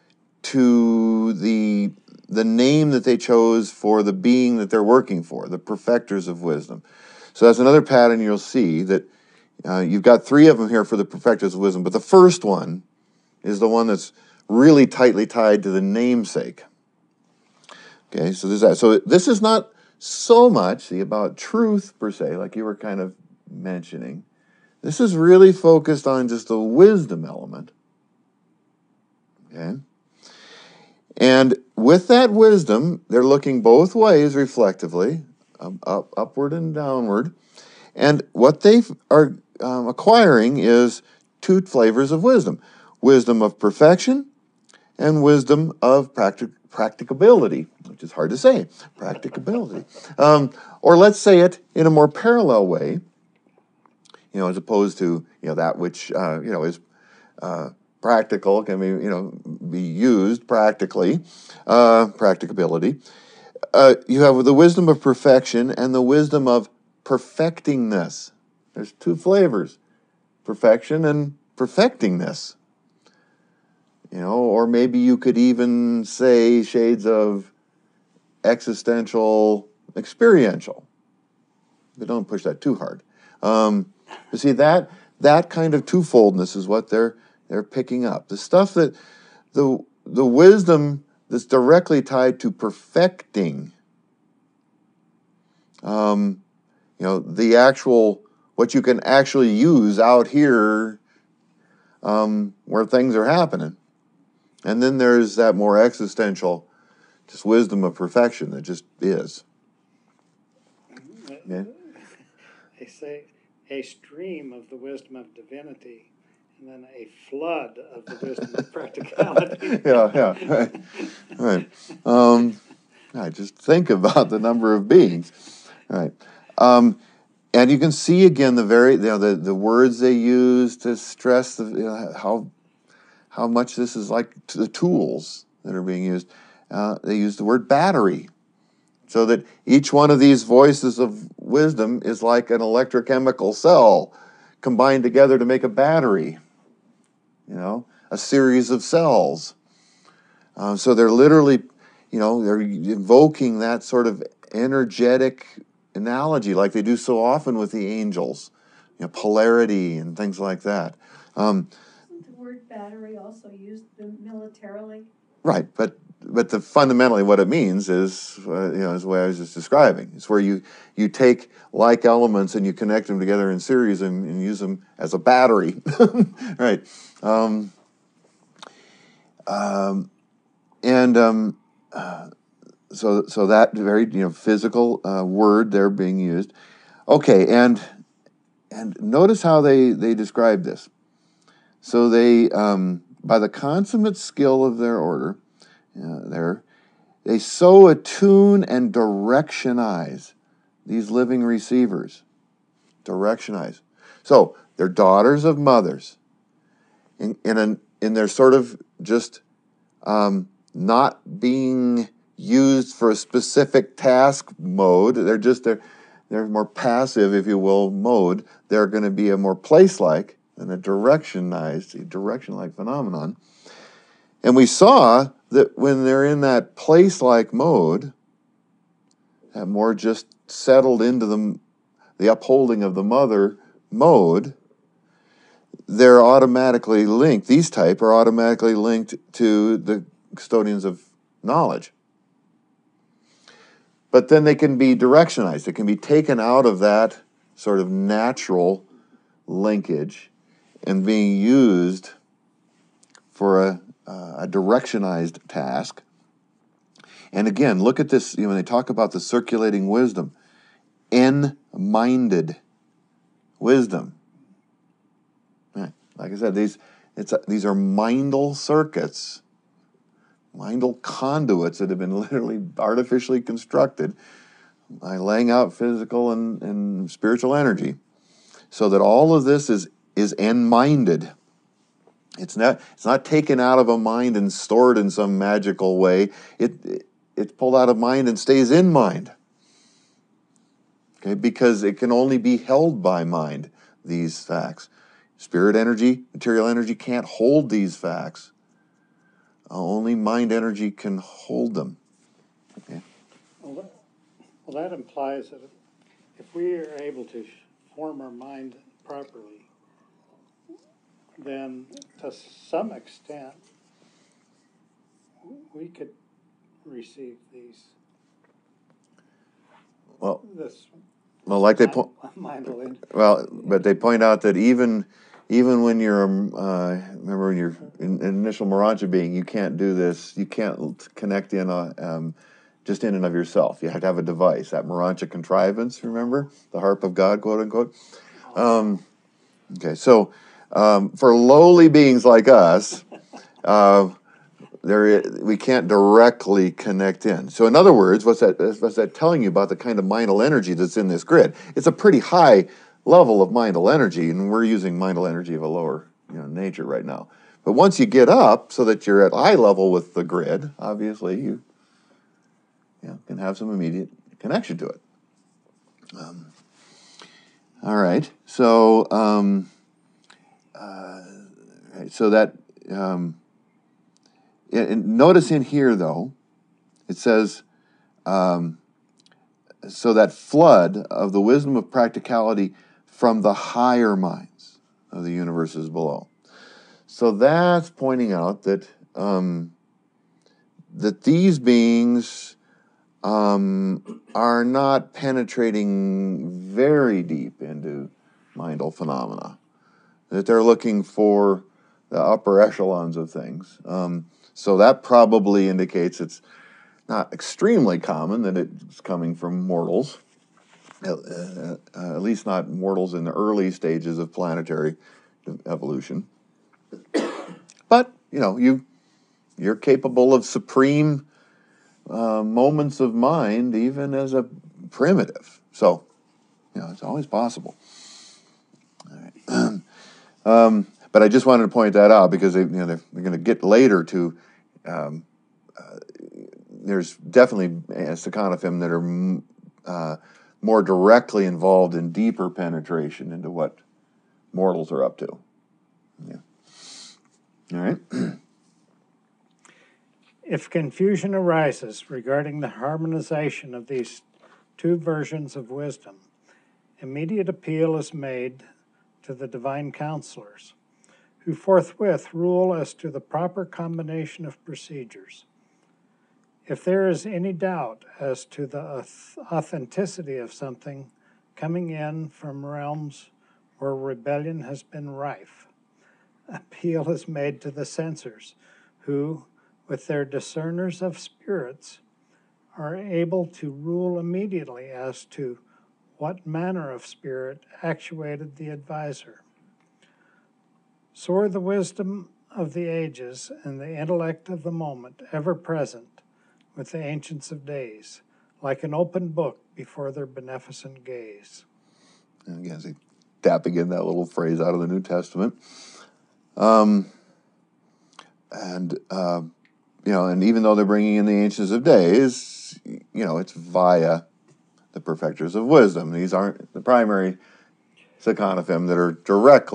to the the name that they chose for the being that they're working for, the perfecters of wisdom. So that's another pattern you'll see, that uh, you've got three of them here for the perfecters of wisdom, but the first one is the one that's really tightly tied to the namesake. Okay, so there's that. So this is not so much the about truth per se, like you were kind of mentioning. This is really focused on just the wisdom element. Okay? And with that wisdom, they're looking both ways reflectively, um, up, upward and downward. And what they are um, acquiring is two flavors of wisdom. Wisdom of perfection and wisdom of practic- practicability, which is hard to say, practicability. Um, or let's say it in a more parallel way, you know, as opposed to, you know, that which, uh, you know, is uh, practical, can be, you know, be used practically, uh, practicability. Uh, you have the wisdom of perfection and the wisdom of perfectingness. There's two flavors, perfection and perfectingness. You know, or maybe you could even say shades of existential, experiential. But don't push that too hard. Um, you see, that that kind of twofoldness is what they're they're picking up. The stuff that the the wisdom that's directly tied to perfecting. Um, you know, the actual what you can actually use out here, um, where things are happening. And then there's that more existential, just wisdom of perfection that just is. Yeah. They say a stream of the wisdom of divinity, and then a flood of the wisdom of practicality. yeah, yeah, right. right. Um, I just think about the number of beings. Right. Um, and you can see again the very, you know, the, the words they use to stress the, you know, how how much this is like the tools that are being used. Uh, they use the word battery, so that each one of these voices of wisdom is like an electrochemical cell combined together to make a battery, you know, a series of cells. Uh, so they're literally, you know, they're invoking that sort of energetic analogy like they do so often with the angels, you know, polarity and things like that. Um, Isn't the word battery also used militarily? Right, but but the fundamentally what it means is, uh, you know, is the way I was just describing. It's where you you take like elements and you connect them together in series and, and use them as a battery, right? Um, um, and um, uh, so so that very, you know, physical uh, word there being used. Okay, and and notice how they they describe this. So they um, by the consummate skill of their order. Uh, there, they so attune and directionize these living receivers. Directionize. So they're daughters of mothers. In in, an, in their sort of just um, not being used for a specific task mode. They're just they're they're more passive, if you will, mode. They're going to be a more place-like. and a directionized, a direction-like phenomenon. And we saw that when they're in that place-like mode, that more just settled into the, the upholding of the mother mode, they're automatically linked, these type are automatically linked to the custodians of knowledge. But then they can be directionized. They can be taken out of that sort of natural linkage and being used for a, uh, a directionized task. And again, look at this, you know, when they talk about the circulating wisdom, N-minded wisdom. Like I said, these it's a, these are mindal circuits, mindal conduits that have been literally artificially constructed by laying out physical and, and spiritual energy, so that all of this is is N-minded. It's not it's not taken out of a mind and stored in some magical way. It, it it's pulled out of mind and stays in mind. Okay, because it can only be held by mind, these facts. Spirit energy, material energy can't hold these facts. Uh, only mind energy can hold them. Okay. Well, that, well, that implies that if we are able to form our mind properly, then to some extent, we could receive these. Well, this well, like they point. mindful. Well, but they point out that even even when you're um, uh, remember when you're in, in initial Morancha being, you can't do this. You can't connect in a, um, just in and of yourself. You have to have a device. That Morancha contrivance. Remember the harp of God, quote unquote. Um, okay, so um, for lowly beings like us, uh, there we can't directly connect in. So in other words, what's that? What's that telling you about the kind of mindal energy that's in this grid? It's a pretty high level of mindal energy, and we're using mindal energy of a lower, you know, nature right now. But once you get up so that you're at eye level with the grid, obviously you, you know, can have some immediate connection to it. Um, all right, so um, uh, so that um, and notice in here though, it says. Um, so that flood of the wisdom of practicality from the higher minds of the universes below. So that's pointing out that um, that these beings um, are not penetrating very deep into mindal phenomena, that they're looking for the upper echelons of things. Um, so that probably indicates it's not extremely common that it's coming from mortals, uh, uh, at least not mortals in the early stages of planetary evolution. But, you know, you, you're capable of supreme uh, moments of mind even as a primitive. So, you know, it's always possible. All right. um, but I just wanted to point that out because they, you know, they're, they're going to get later to... Um, There's definitely Stakhanofim that are uh, more directly involved in deeper penetration into what mortals are up to. Yeah. All right. If confusion arises regarding the harmonization of these two versions of wisdom, immediate appeal is made to the divine counselors, who forthwith rule as to the proper combination of procedures. If there is any doubt as to the authenticity of something coming in from realms where rebellion has been rife, appeal is made to the censors, who, with their discerners of spirits, are able to rule immediately as to what manner of spirit actuated the advisor. Soar the wisdom of the ages and the intellect of the moment, ever present with the ancients of days, like an open book before their beneficent gaze. And again, they tapping in that little phrase out of the New Testament. Um, and, uh, you know, and even though they're bringing in the ancients of days, you know, it's via the perfecters of wisdom. These aren't the primary Stakhanofim that are directly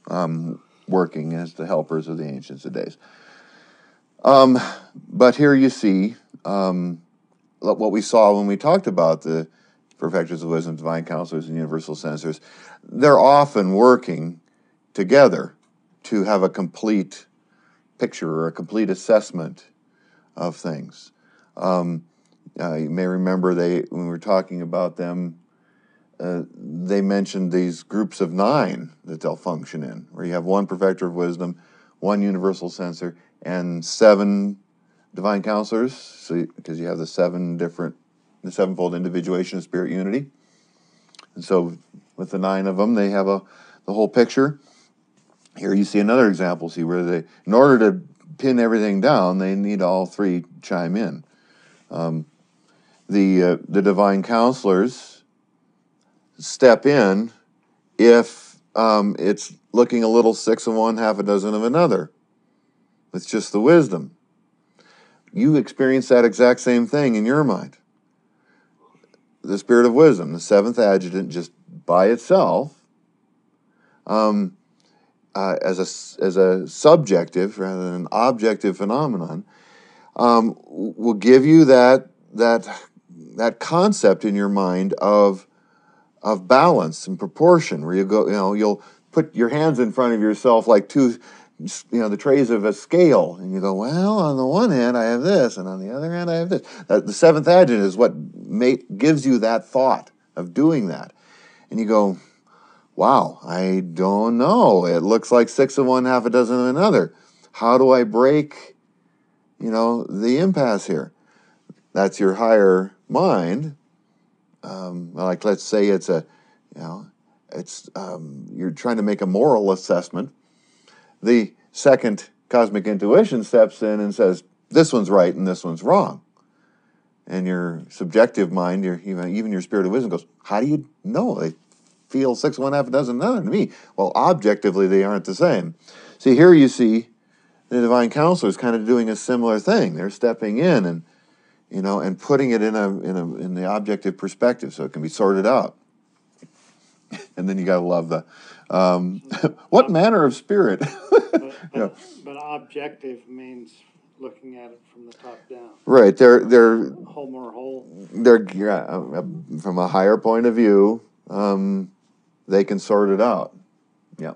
um, working as the helpers of the Ancients of Days. Um, but here you see um, what we saw when we talked about the perfecters of wisdom, divine counselors, and universal censors. They're often working together to have a complete picture or a complete assessment of things. Um, uh, you may remember they when we were talking about them, uh, they mentioned these groups of nine that they'll function in, where you have one perfecter of wisdom, one universal censor, and seven divine counselors, so because you have the seven different, the sevenfold individuation of spirit unity. And so with the nine of them, they have a the whole picture. Here you see another example, see where they, in order to pin everything down, they need all three chime in. Um, the uh, the divine counselors step in if um, it's looking a little six of one, half a dozen of another. It's just the wisdom. You experience that exact same thing in your mind. The spirit of wisdom, the seventh adjutant, just by itself, um, uh, as a as a subjective rather than an objective phenomenon, um, will give you that that that concept in your mind of of balance and proportion, where you go, you know, you'll put your hands in front of yourself like two, you know, the trays of a scale, and you go, well, on the one hand I have this, and on the other hand I have this. That, the seventh adjutant is what make, gives you that thought of doing that, and you go, wow, I don't know. It looks like six of one, half a dozen of another. How do I break, you know, the impasse here? That's your higher mind. Um, like, let's say it's a, you know, it's um, you're trying to make a moral assessment. The second cosmic intuition steps in and says, this one's right and this one's wrong. And your subjective mind, your even even your spirit of wisdom goes, how do you know? They feel six one, half a dozen another to me. Well, objectively, they aren't the same. See, here you see the divine counselors kind of doing a similar thing. They're stepping in and, you know, and putting it in a in a in the objective perspective, so it can be sorted out. And then you got to love the um, what manner of spirit. But, but, Yeah. but objective means looking at it from the top down. Right, they're they're Whole more whole. they're yeah, uh, from a higher point of view, um, they can sort it out. Yeah.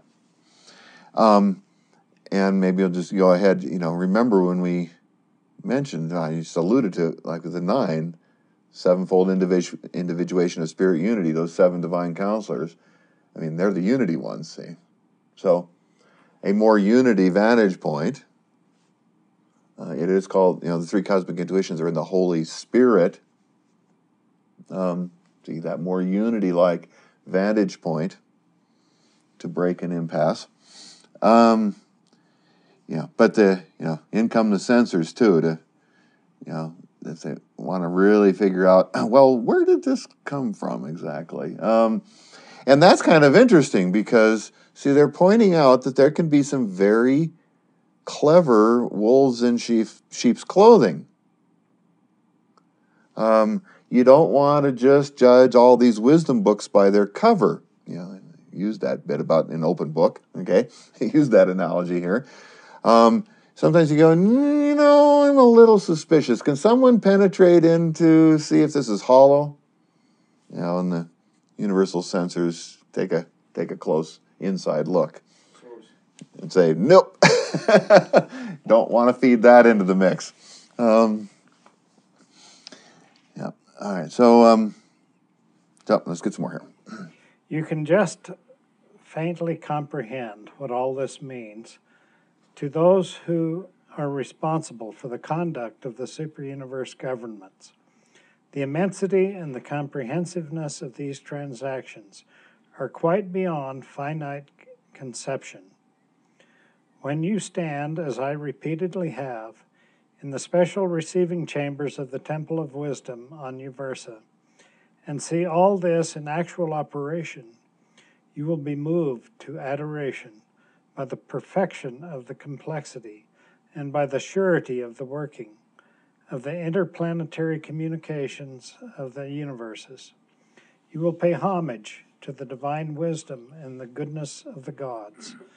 Um, and maybe you'll just go ahead. You know, remember when we mentioned, I just alluded to it, like with the nine, sevenfold individu- individuation of spirit unity, those seven divine counselors, I mean, they're the unity ones, see? So, a more unity vantage point, uh, it is called, you know, the three cosmic intuitions are in the Holy Spirit. Um, see, that more unity-like vantage point to break an impasse. Um, yeah, but the, you know, in come the censors, too, to, you know, if they want to really figure out, well, where did this come from exactly? Um, and that's kind of interesting because, see, they're pointing out that there can be some very clever wolves in sheep, sheep's clothing. Um, you don't want to just judge all these wisdom books by their cover. You know, use that bit about an open book, okay? Use that analogy here. Um, Sometimes you go, you know, I'm a little suspicious. Can someone penetrate in to see if this is hollow? You know, and the universal censors take a take a close inside look and say, nope, don't want to feed that into the mix. Um, yeah. All right. So, um, so let's get some more here. You can just faintly comprehend what all this means to those who are responsible for the conduct of the superuniverse governments. The immensity and the comprehensiveness of these transactions are quite beyond finite conception. When you stand, as I repeatedly have, in the special receiving chambers of the Temple of Wisdom on Uversa, and see all this in actual operation, you will be moved to adoration by the perfection of the complexity and by the surety of the working of the interplanetary communications of the universes. You will pay homage to the divine wisdom and the goodness of the gods,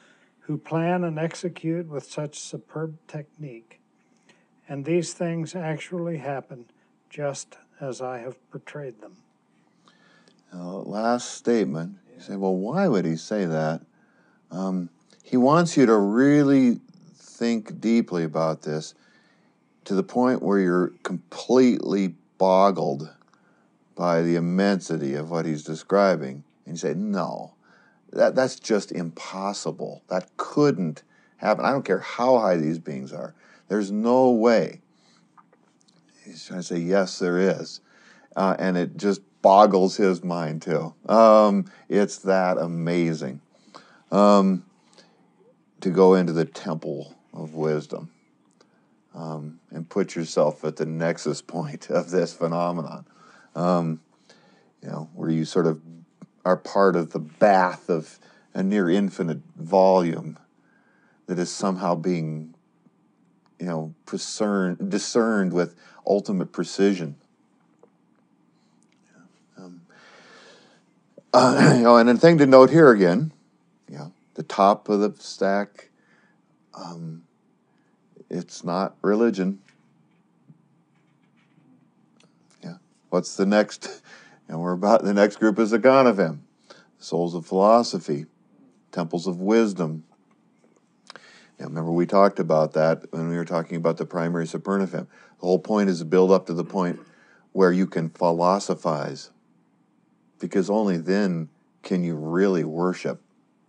who plan and execute with such superb technique. And these things actually happen just as I have portrayed them. Now, last statement, you say, well, why would he say that? Um, he wants you to really think deeply about this to the point where you're completely boggled by the immensity of what he's describing. And you say, no, that, that's just impossible. That couldn't happen. I don't care how high these beings are. There's no way. He's trying to say, yes, there is. Uh, and it just boggles his mind, too. Um, it's that amazing um, to go into the temple of wisdom um, and put yourself at the nexus point of this phenomenon, um, you know, where you sort of are part of the bath of a near infinite volume that is somehow being, you know, discerned, discerned with ultimate precision. Um, uh, you know, and a thing to note here again, you know, the top of the stack, um, it's not religion. Yeah. What's the next? And we're about the next group is Aganavim, souls of philosophy, temples of wisdom. Yeah, remember we talked about that when we were talking about the primary Supernifim. The whole point is to build up to the point where you can philosophize, because only then can you really worship.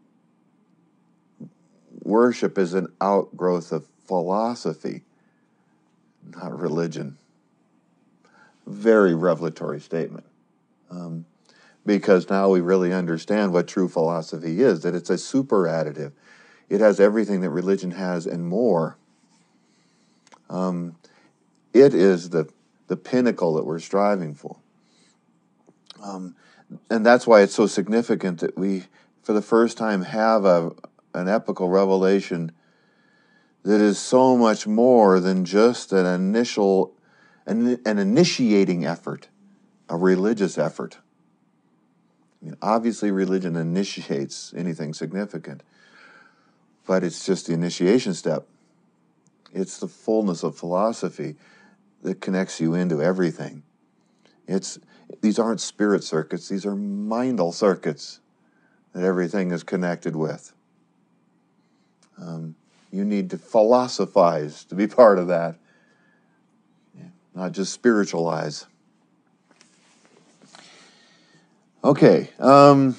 Worship is an outgrowth of philosophy, not religion. Very revelatory statement. Um, because now we really understand what true philosophy is, that it's a super additive. It has everything that religion has and more. Um, it is the, the pinnacle that we're striving for. Um, and that's why it's so significant that we, for the first time, have a, an epical revelation that is so much more than just an initial, an, an initiating effort, a religious effort. I mean, obviously religion initiates anything significant, but it's just the initiation step. It's the fullness of philosophy that connects you into everything. It's, these aren't spirit circuits, these are mindal circuits that everything is connected with. Um, you need to philosophize to be part of that, yeah, not just spiritualize. Okay. Um,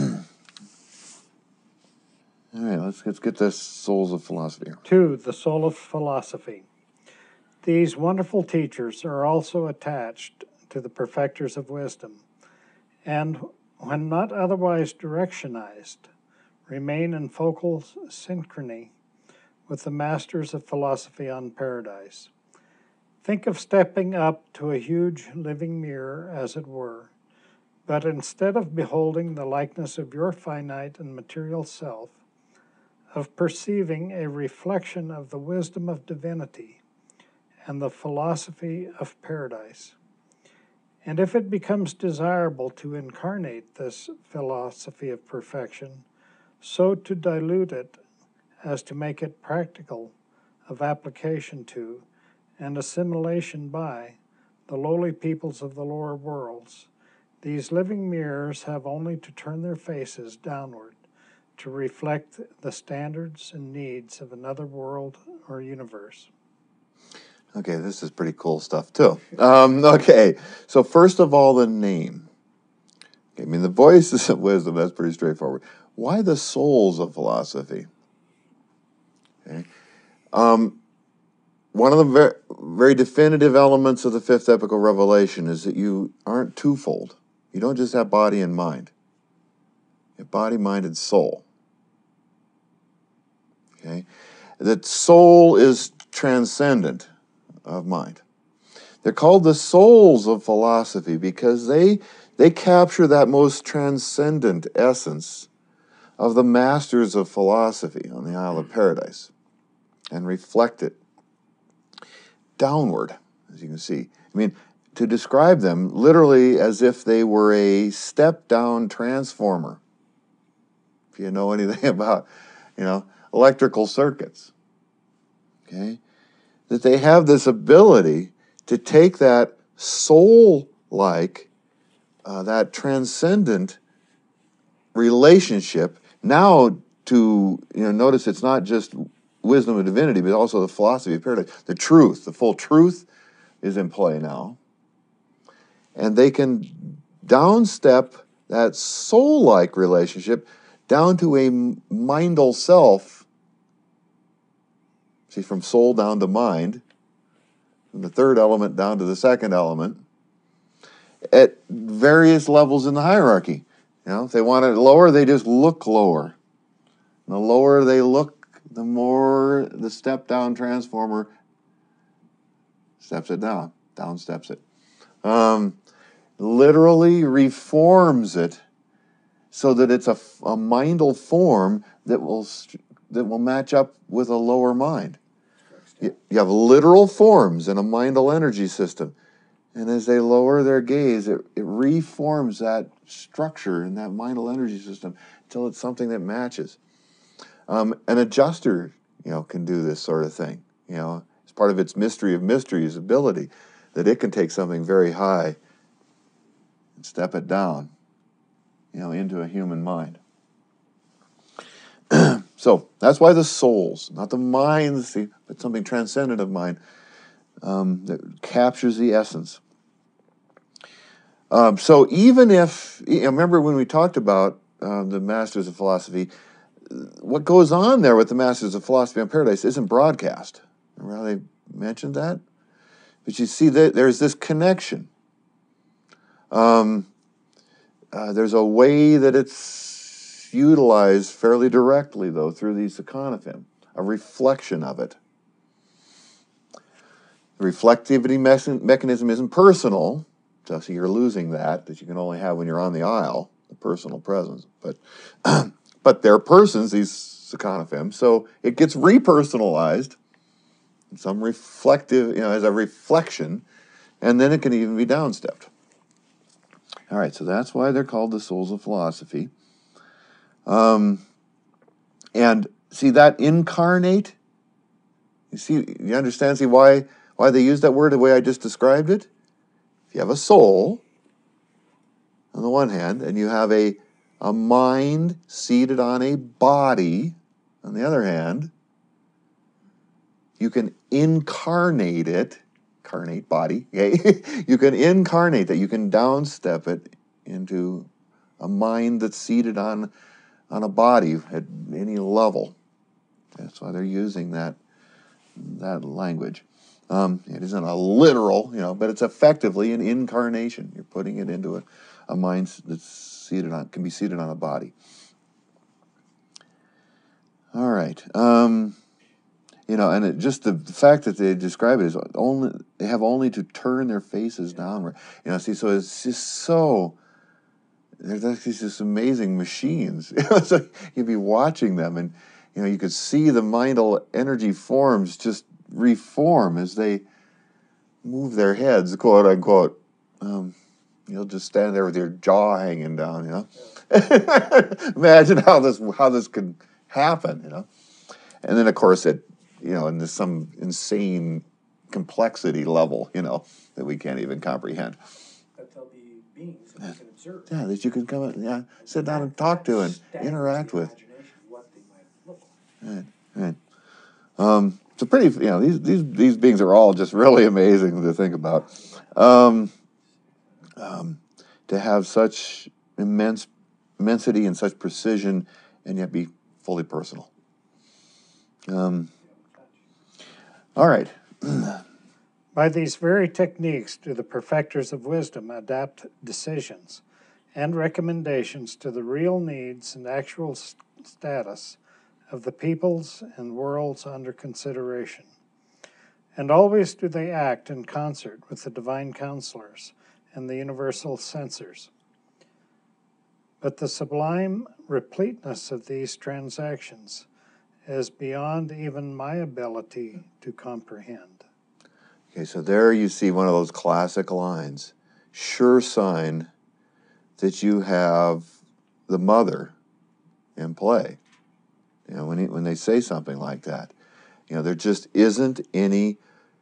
all right, let's, let's get the souls of philosophy. Two, the soul of philosophy. These wonderful teachers are also attached to the perfecters of wisdom, and when not otherwise directionized, remain in focal synchrony with the masters of philosophy on paradise. Think of stepping up to a huge living mirror, as it were, but instead of beholding the likeness of your finite and material self, of perceiving a reflection of the wisdom of divinity and the philosophy of paradise. And if it becomes desirable to incarnate this philosophy of perfection, so to dilute it as to make it practical of application to and assimilation by the lowly peoples of the lower worlds, these living mirrors have only to turn their faces downward to reflect the standards and needs of another world or universe. Okay, this is pretty cool stuff too. Um, okay, so first of all, the name. Okay, I mean, the voices of wisdom, that's pretty straightforward. Why the souls of philosophy? Okay. Um, one of the very, very definitive elements of the fifth epical revelation is that you aren't twofold. You don't just have body and mind. You have body, mind, and soul. Okay? That soul is transcendent of mind. They're called the souls of philosophy because they, they capture that most transcendent essence of the masters of philosophy on the Isle of Paradise and reflect it downward, as you can see. I mean, to describe them literally as if they were a step-down transformer. If you know anything about, you know, electrical circuits. Okay? That they have this ability to take that soul-like, uh, that transcendent relationship now to, you know, notice it's not just wisdom of divinity, but also the philosophy of paradise. The truth, the full truth is in play now. And they can downstep that soul-like relationship down to a mindal self. See, from soul down to mind, from the third element down to the second element, at various levels in the hierarchy. You know, if they want it lower, they just look lower. And the lower they look, the more the step-down transformer steps it down, down steps it. Um, literally reforms it so that it's a, a mindal form that will that will match up with a lower mind. You, you have literal forms in a mindal energy system. And as they lower their gaze, it, it reforms that structure in that mindal energy system until it's something that matches. Um, an adjuster, you know, can do this sort of thing. You know, it's part of its mystery of mysteries ability that it can take something very high and step it down, you know, into a human mind. So that's why the souls, not the minds, but something transcendent of mind um, that captures the essence. Um, so even if, you know, remember when we talked about um, the Masters of Philosophy, what goes on there with the Masters of Philosophy on Paradise isn't broadcast. Remember how they mentioned that? But you see that there's this connection. Um, uh, there's a way that it's utilized fairly directly, though, through the Sakonafim, a reflection of it. The reflectivity me- mechanism isn't personal, so you're losing that, that you can only have when you're on the aisle, the personal presence. But but they're persons, these Sakonafim, so it gets repersonalized, some reflective, you know, as a reflection, and then it can even be downstepped. All right, so that's why they're called the souls of philosophy. Um, and see that incarnate? You see, you understand, see why, why they use that word the way I just described it? If you have a soul, on the one hand, and you have a, a mind seated on a body, on the other hand, you can incarnate it, incarnate body, okay? You can incarnate that, you can downstep it into a mind that's seated on, on a body at any level. That's why they're using that, that language. Um, it isn't a literal, you know, but it's effectively an incarnation. You're putting it into a, a mind that's seated on, can be seated on a body. All right. Um, you know, and it, just the, the fact that they describe it is only, they have only to turn their faces downward. You know, see, so it's just so, there's actually just amazing machines. So you'd be watching them and, you know, you could see the mindal energy forms just reform as they move their heads, quote unquote. Um, you'll just stand there with your jaw hanging down, you know. Yeah. Imagine how this how this could happen, you know. And then of course it, you know, in this, some insane complexity level, you know, that we can't even comprehend. That there'll be beings that we can observe. Yeah, that you can come and yeah, sit down and talk to and interact with. What they might look like. Right, right. Um, it's a pretty, you know, these these these beings are all just really amazing to think about. Um, um, to have such immense immensity and such precision, and yet be fully personal. Um, all right. By these very techniques do the perfecters of wisdom adapt decisions and recommendations to the real needs and actual st- status of the peoples and worlds under consideration. And always do they act in concert with the divine counselors and the universal censors. But the sublime repleteness of these transactions is beyond even my ability to comprehend. Okay, so there you see one of those classic lines. Sure sign that you have the mother in play. You know, when he, when they say something like that, you know, there just isn't any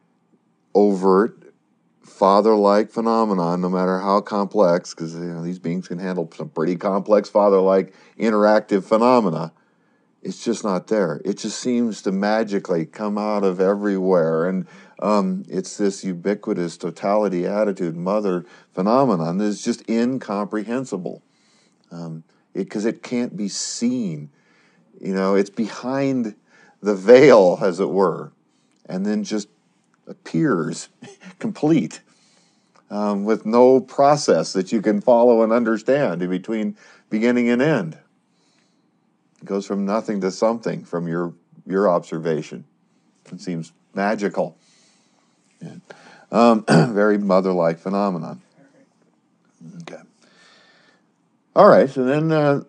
overt father-like phenomenon, no matter how complex, because you know these beings can handle some pretty complex father-like interactive phenomena. It's just not there. It just seems to magically come out of everywhere, and um, it's this ubiquitous totality attitude mother phenomenon that is just incomprehensible, um, because it, it can't be seen. You know, it's behind the veil, as it were, and then just appears complete, um, with no process that you can follow and understand in between beginning and end. It goes from nothing to something from your your observation. It seems magical. Yeah. Um, very mother-like phenomenon. Okay. All right, so then uh,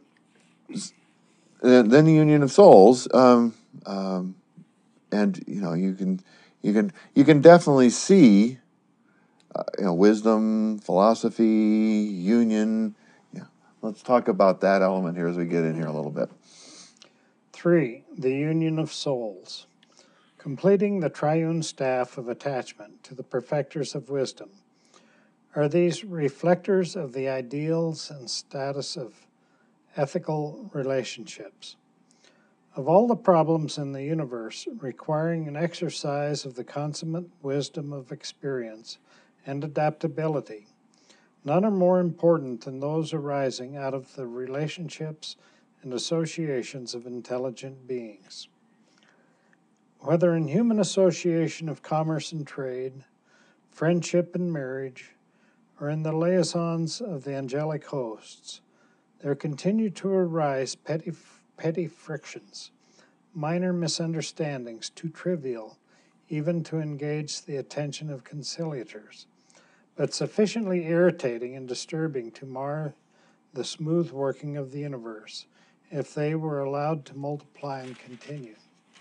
then the union of souls, um, um, and you know you can you can you can definitely see uh, you know wisdom, philosophy, union. Yeah. Let's talk about that element here as we get in here a little bit. Three, the union of souls. Completing the triune staff of attachment to the perfecters of wisdom. Are these reflectors of the ideals and status of ethical relationships? Of all the problems in the universe requiring an exercise of the consummate wisdom of experience and adaptability, none are more important than those arising out of the relationships and associations of intelligent beings. Whether in human association of commerce and trade, friendship and marriage, or in the liaisons of the angelic hosts, there continue to arise petty, petty frictions, minor misunderstandings too trivial even to engage the attention of conciliators, but sufficiently irritating and disturbing to mar the smooth working of the universe if they were allowed to multiply and continue.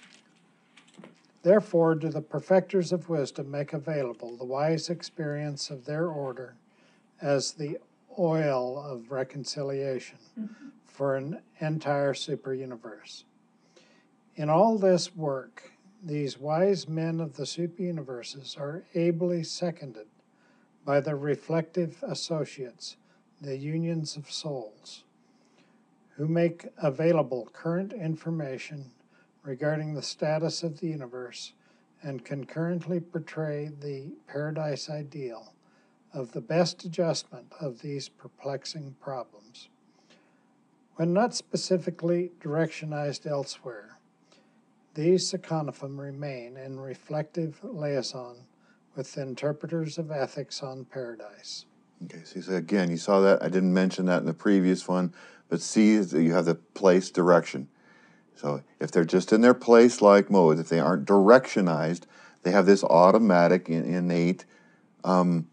Therefore do the perfecters of wisdom make available the wise experience of their order as the oil of reconciliation mm-hmm. for an entire super-universe. In all this work, these wise men of the super-universes are ably seconded by their reflective associates, the unions of souls, who make available current information regarding the status of the universe and concurrently portray the paradise ideal of the best adjustment of these perplexing problems. When not specifically directionized elsewhere, these Sakonafim remain in reflective liaison with the interpreters of ethics on paradise. Okay, so again, you saw that. I didn't mention that in the previous one, but see, you have the place direction. So if they're just in their place-like mode, if they aren't directionized, they have this automatic, innate um,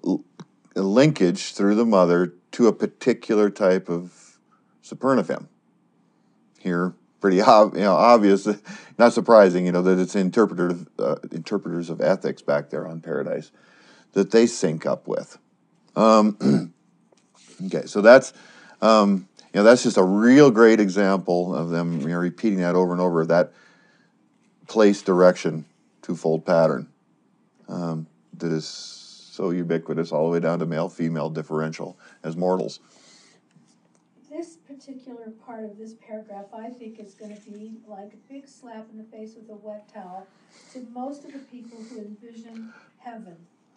linkage through the mother to a particular type of Supernafim. Here, pretty ob- you know, obvious, not surprising, you know, that it's interpreter, uh, interpreters of ethics back there on Paradise that they sync up with. Um, okay, so that's um, you know that's just a real great example of them, you know, repeating that over and over. That place direction twofold pattern um, that is so ubiquitous all the way down to male-female differential as mortals. This particular part of this paragraph, I think, is going to be like a big slap in the face with a wet towel to most of the people who envision heaven.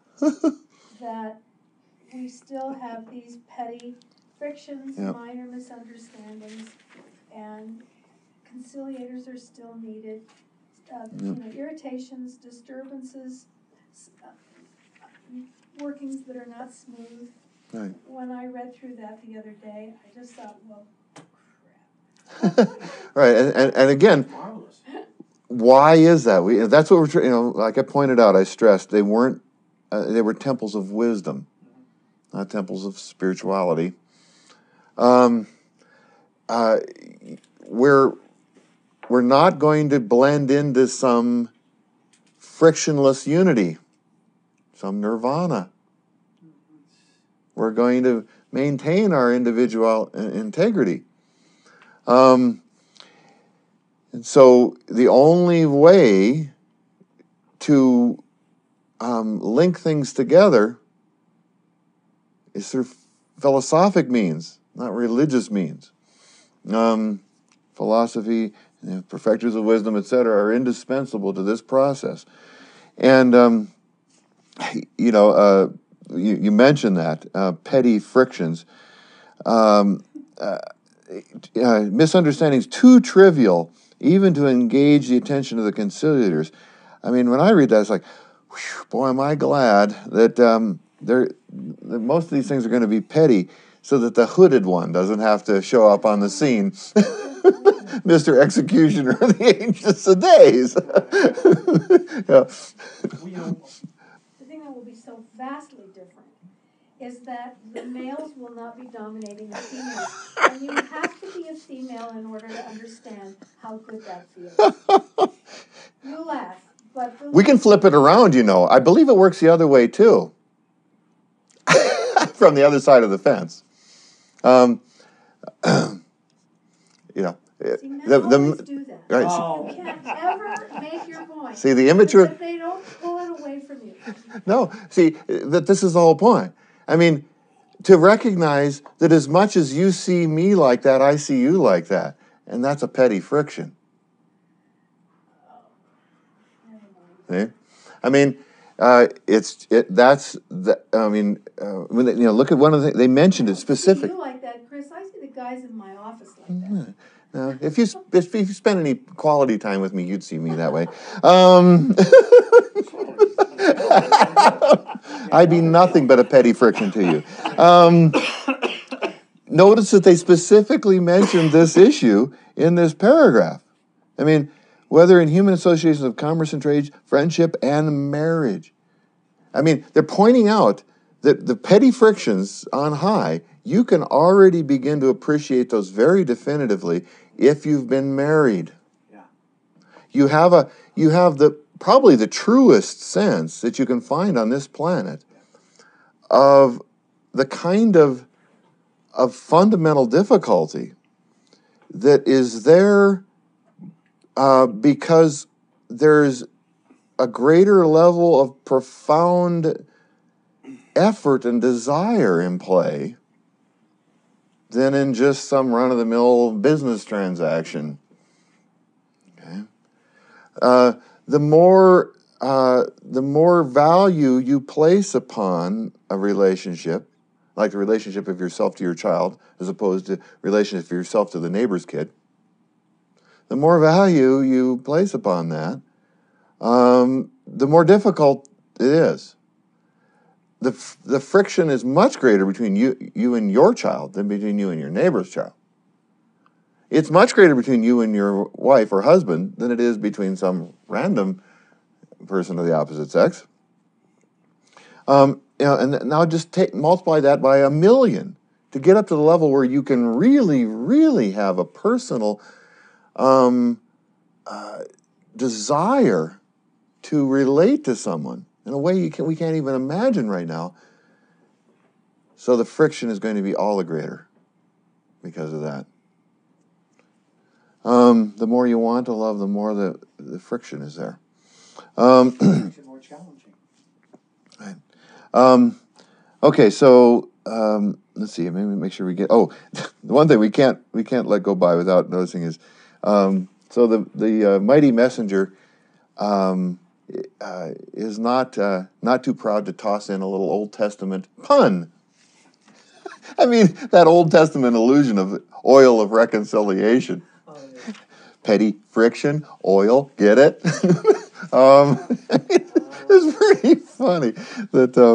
That we still have these petty frictions, yep. minor misunderstandings, and conciliators are still needed. Uh, yep. You know, irritations, disturbances, uh, workings that are not smooth. Right. When I read through that the other day, I just thought, well, crap. Right, and, and and again, why is that? We that's what we're you know, like I pointed out, I stressed they weren't uh, they were temples of wisdom, not temples of spirituality. Um, uh, we're we're not going to blend into some frictionless unity, some nirvana. We're going to maintain our individual integrity. Um, And so the only way to um, link things together is through philosophic means, not religious means. Um, philosophy, you know, perfecters of wisdom, et cetera, are indispensable to this process. And, um, you know, uh, you, you mentioned that, uh, petty frictions. Um, uh, uh, misunderstandings too trivial even to engage the attention of the conciliators. I mean, when I read that, it's like, whew, boy, am I glad that um, there, that most of these things are going to be petty, so that the hooded one doesn't have to show up on the scene, Mister Executioner of the Ancients of Days. Yeah. We don't, The thing that will be so vastly different is that the males will not be dominating the females. And you have to be a female in order to understand how good that feels. You laugh, but... We can flip it around, you know. I believe it works the other way, too. From the other side of the fence. Um, you know. See, men the, the, always do that. Right, oh, You can't ever make your point. see, the immature... If they don't pull it away from you. No, see, that this is the whole point. I mean, to recognize that as much as you see me like that, I see you like that. And that's a petty friction. See? I mean, uh, it's it. That's the. I mean, uh, when they, you know, look at one of the. They mentioned it I specific. see you like that, Chris. I see the guys in my office like that. Now, if you if you spend any quality time with me, you'd see me that way. Um, I'd be nothing but a petty friction to you. Um, notice that they specifically mentioned this issue in this paragraph. I mean, whether in human associations of commerce and trade, friendship, and marriage. I mean, they're pointing out that the petty frictions on high, you can already begin to appreciate those very definitively if you've been married. yeah. You have a you have the probably the truest sense that you can find on this planet of the kind of of fundamental difficulty that is there uh, because there's a greater level of profound effort and desire in play than in just some run-of-the-mill business transaction. Okay, uh, the more uh, the more value you place upon a relationship, like the relationship of yourself to your child, as opposed to relationship of yourself to the neighbor's kid, the more value you place upon that, um, the more difficult it is. The, the friction is much greater between you, you and your child than between you and your neighbor's child. It's much greater between you and your wife or husband than it is between some random person of the opposite sex. Um, you know, and now just take, multiply that by a million to get up to the level where you can really, really have a personal um, uh, desire to relate to someone in a way you can, we can't even imagine right now. So the friction is going to be all the greater because of that. Um, the more you want to love, the more the, the friction is there. Um, Makes it more challenging. right. Um, okay, so um, let's see. Maybe make sure we get. Oh, the one thing we can't we can't let go by without noticing is um, so the the uh, mighty messenger. Um, Uh, is not uh, not too proud to toss in a little Old Testament pun. I mean, that Old Testament allusion of oil of reconciliation. Oh, yeah. Petty friction, oil, get it? um, it's pretty funny that uh,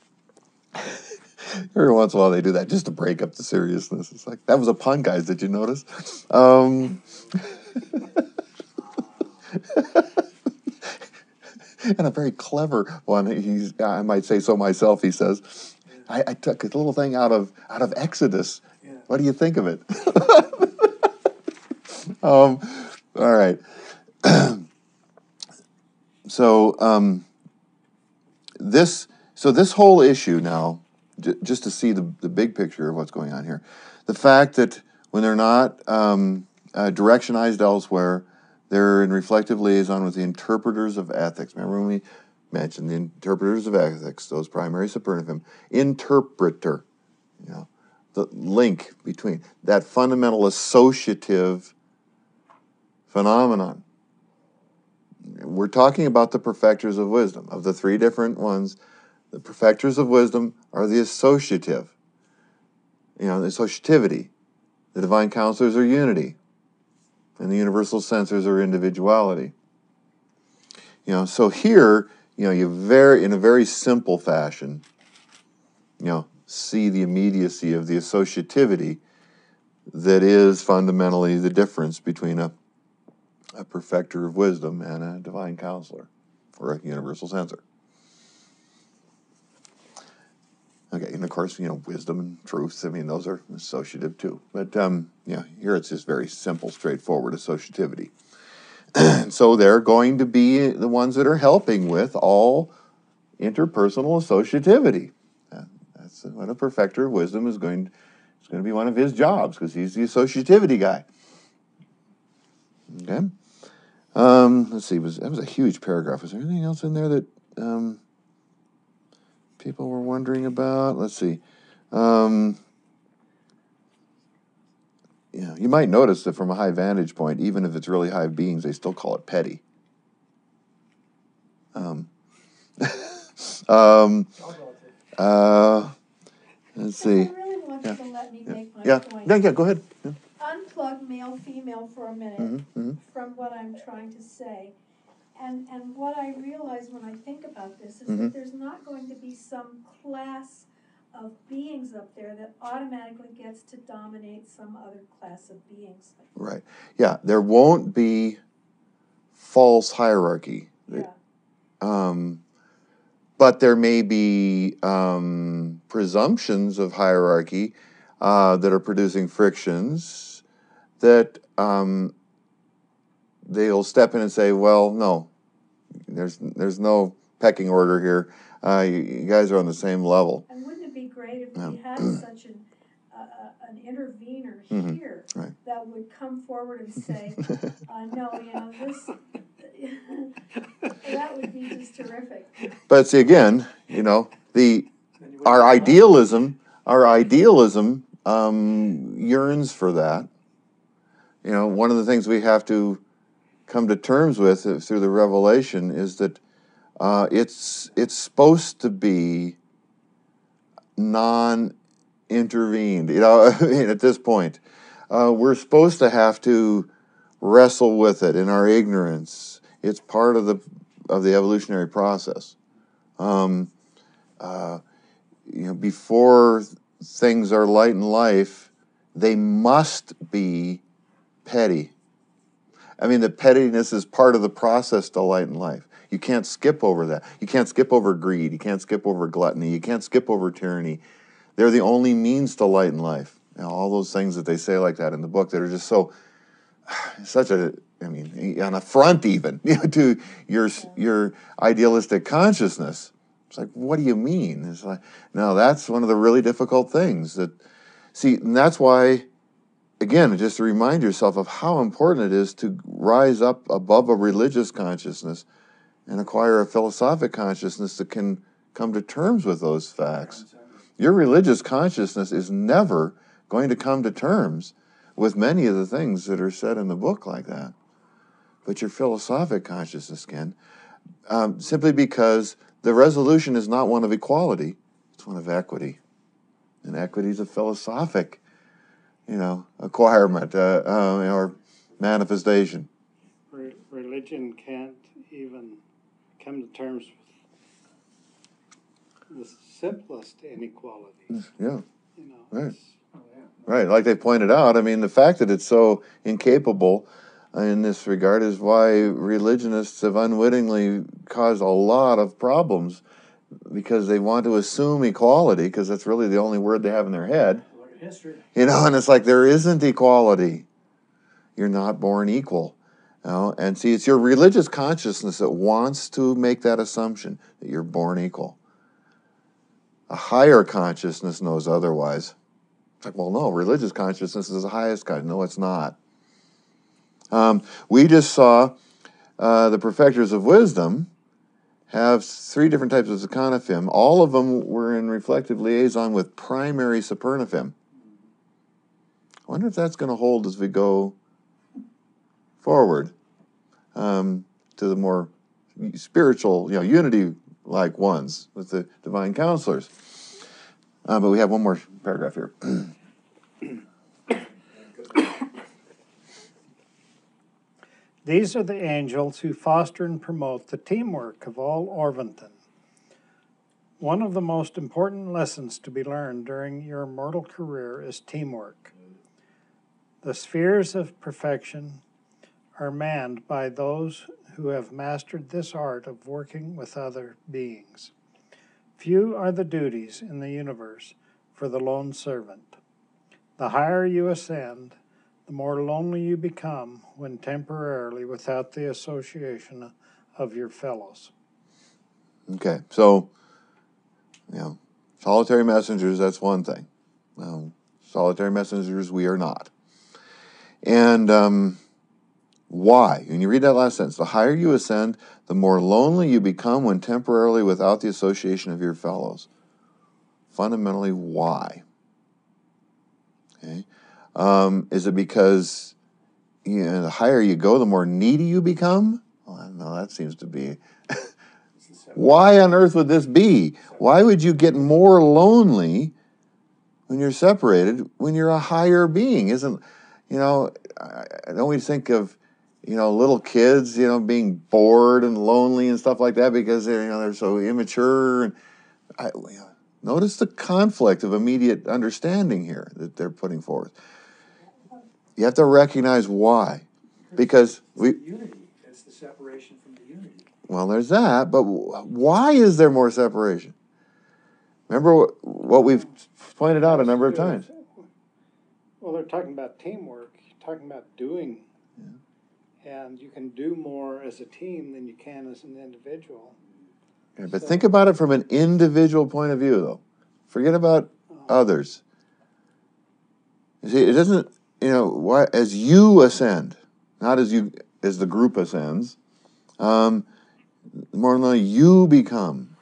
every once in a while they do that just to break up the seriousness. It's like, that was a pun, guys, did you notice? Um, And a very clever one. He's, I might say so myself. He says, I, "I took a little thing out of out of Exodus. Yeah. What do you think of it?" um, all right. so um, this so this whole issue now, j- just to see the the big picture of what's going on here, the fact that when they're not um, uh, directionized elsewhere, They're in reflective liaison with the interpreters of ethics. Remember when we mentioned the interpreters of ethics, those primary superlative, interpreter, you know, the link between that fundamental associative phenomenon. We're talking about the perfecters of wisdom. Of the three different ones, the perfecters of wisdom are the associative, you know, the associativity. The divine counselors are unity, and the universal censors are individuality. You know, so here, you know, you very, in a very simple fashion, you know, see the immediacy of the associativity that is fundamentally the difference between a, a perfecter of wisdom and a divine counselor, or a universal censor. Okay, and of course, you know, wisdom and truth, I mean, those are associative too. But, um, you know, here it's just very simple, straightforward associativity. And so they're going to be the ones that are helping with all interpersonal associativity. Uh, that's what a perfecter of wisdom is going, is going to be one of his jobs, because he's the associativity guy. Okay? Um, let's see, was, that was a huge paragraph. Was there anything else in there that... Um, people were wondering about? Let's see. Um, yeah, you might notice that from a high vantage point, even if it's really high beings, they still call it petty. Um, um, uh, let's see. I really want Yeah. you to let me Yeah. make my Yeah. point. Yeah, yeah, go ahead. Yeah. Unplug male, female for a minute Mm-hmm, mm-hmm. from what I'm trying to say. And, and what I realize when I think about this is Mhm. that there's not going to be some class of beings up there that automatically gets to dominate some other class of beings. Right. Yeah, there won't be false hierarchy. Yeah, Um, but there may be um, presumptions of hierarchy uh, that are producing frictions that um, they'll step in and say, well, no, there's there's no pecking order here. Uh, you, you guys are on the same level. and wouldn't it be great if Yeah. we had such an, uh, uh, an intervener Mhm. here Right. that would come forward and say, uh, no, you know, this, that would be just terrific. But see, again, you know, the Then you wouldn't our have a lot. idealism, our idealism um, yearns for that. You know, one of the things we have to come to terms with through the revelation is that uh, it's it's supposed to be non-intervened. You know, I mean, at this point, uh, we're supposed to have to wrestle with it in our ignorance. It's part of the of the evolutionary process. Um, uh, you know, before things are light in life, they must be petty. I mean, the pettiness is part of the process to light in life. You can't skip over that. You can't skip over greed. You can't skip over gluttony. You can't skip over tyranny. They're the only means to light in life. You know, all those things that they say like that in the book that are just so, such a, I mean, an affront even, you know, to your your idealistic consciousness. It's like, what do you mean? It's like, no, that's one of the really difficult things that, see, and that's why, again, just to remind yourself of how important it is to rise up above a religious consciousness and acquire a philosophic consciousness that can come to terms with those facts. Your religious consciousness is never going to come to terms with many of the things that are said in the book like that. But your philosophic consciousness can, um, simply because the resolution is not one of equality, it's one of equity. And equity is a philosophic, you know, acquirement uh, uh, or manifestation. Re- religion can't even come to terms with the simplest inequalities. Yeah, You know, right. it's- Oh, yeah. Right. Like they pointed out, I mean, the fact that it's so incapable in this regard is why religionists have unwittingly caused a lot of problems, because they want to assume equality, because that's really the only word they have in their head. Look at history. You know, and it's like there isn't equality. You're not born equal. You know? And see, it's your religious consciousness that wants to make that assumption that you're born equal. A higher consciousness knows otherwise. It's like, well, no, religious consciousness is the highest kind. No, it's not. Um, we just saw uh, the perfecters of wisdom have three different types of Sakonafim. All of them were in reflective liaison with primary Supernafim. I wonder if that's going to hold as we go forward um, to the more spiritual, you know, unity-like ones with the divine counselors. Uh, but we have one more paragraph here. These are the angels who foster and promote the teamwork of all Orvonton. One of the most important lessons to be learned during your mortal career is teamwork. The spheres of perfection are manned by those who have mastered this art of working with other beings. Few are the duties in the universe for the lone servant. The higher you ascend, the more lonely you become when temporarily without the association of your fellows. Okay, so, you know, solitary messengers, that's one thing. Um, solitary messengers, we are not. And um, why? When you read that last sentence, the higher you ascend, the more lonely you become when temporarily without the association of your fellows. Fundamentally, why? Okay. Um, is it because, you know, the higher you go, the more needy you become? Well, no, that seems to be... Why on earth would this be? Why would you get more lonely when you're separated when you're a higher being? Isn't, you know, I, I don't we think of, you know, little kids, you know, being bored and lonely and stuff like that because they're, you know, they're so immature. And I, you know, notice the conflict of immediate understanding here that they're putting forth. You have to recognize why, because we. Unity. It's the separation from the unity. Well, there's that, but why is there more separation? Remember what, what we've pointed out a number of times. Well, they're talking about teamwork, talking about doing, yeah. And you can do more as a team than you can as an individual. Okay, but so, think about it from an individual point of view, though. Forget about uh, others. You see, it doesn't, you know, why, as you ascend, not as you as the group ascends, um, the more lonely you become.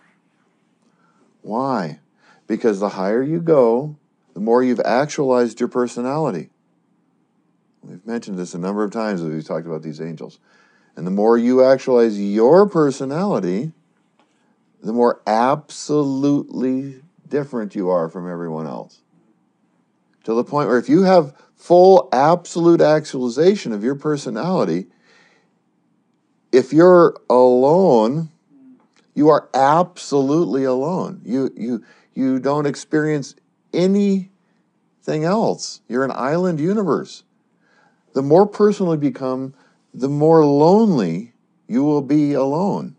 Why? Because the higher you go, the more you've actualized your personality. We've mentioned this a number of times as we've talked about these angels. And the more you actualize your personality, the more absolutely different you are from everyone else. To the point where if you have full absolute actualization of your personality, if you're alone, you are absolutely alone. You you you don't experience anything else. You're an island universe. The more personal you become, the more lonely you will be alone.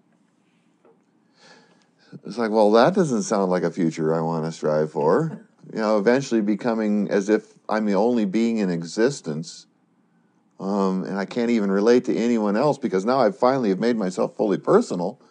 It's like, well, that doesn't sound like a future I want to strive for. You know, eventually becoming as if I'm the only being in existence, um, and I can't even relate to anyone else because now I finally have made myself fully personal.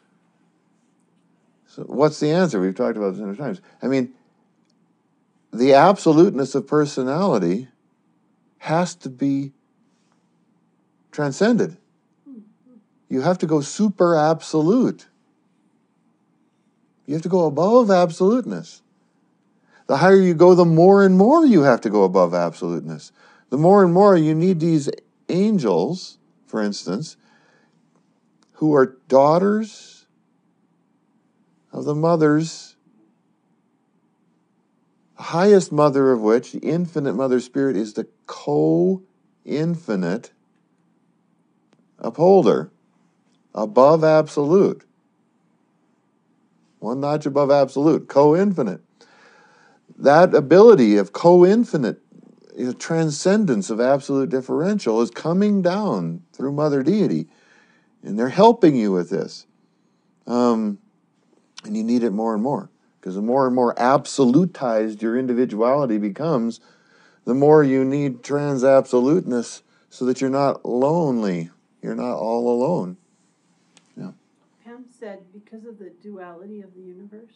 So what's the answer? We've talked about this many times. I mean, the absoluteness of personality has to be transcended. You have to go super absolute. You have to go above absoluteness. The higher you go, the more and more you have to go above absoluteness. The more and more you need these angels, for instance, who are daughters of the mothers, the highest mother of which, the infinite mother spirit, is the co-infinite upholder, above absolute. One notch above absolute, co-infinite. That ability of co-infinite, you know, transcendence of absolute differential is coming down through Mother Deity. And they're helping you with this. Um, and you need it more and more. Because the more and more absolutized your individuality becomes, the more you need trans-absoluteness so that you're not lonely. You're not all alone. Yeah. Pam said because of the duality of the universe.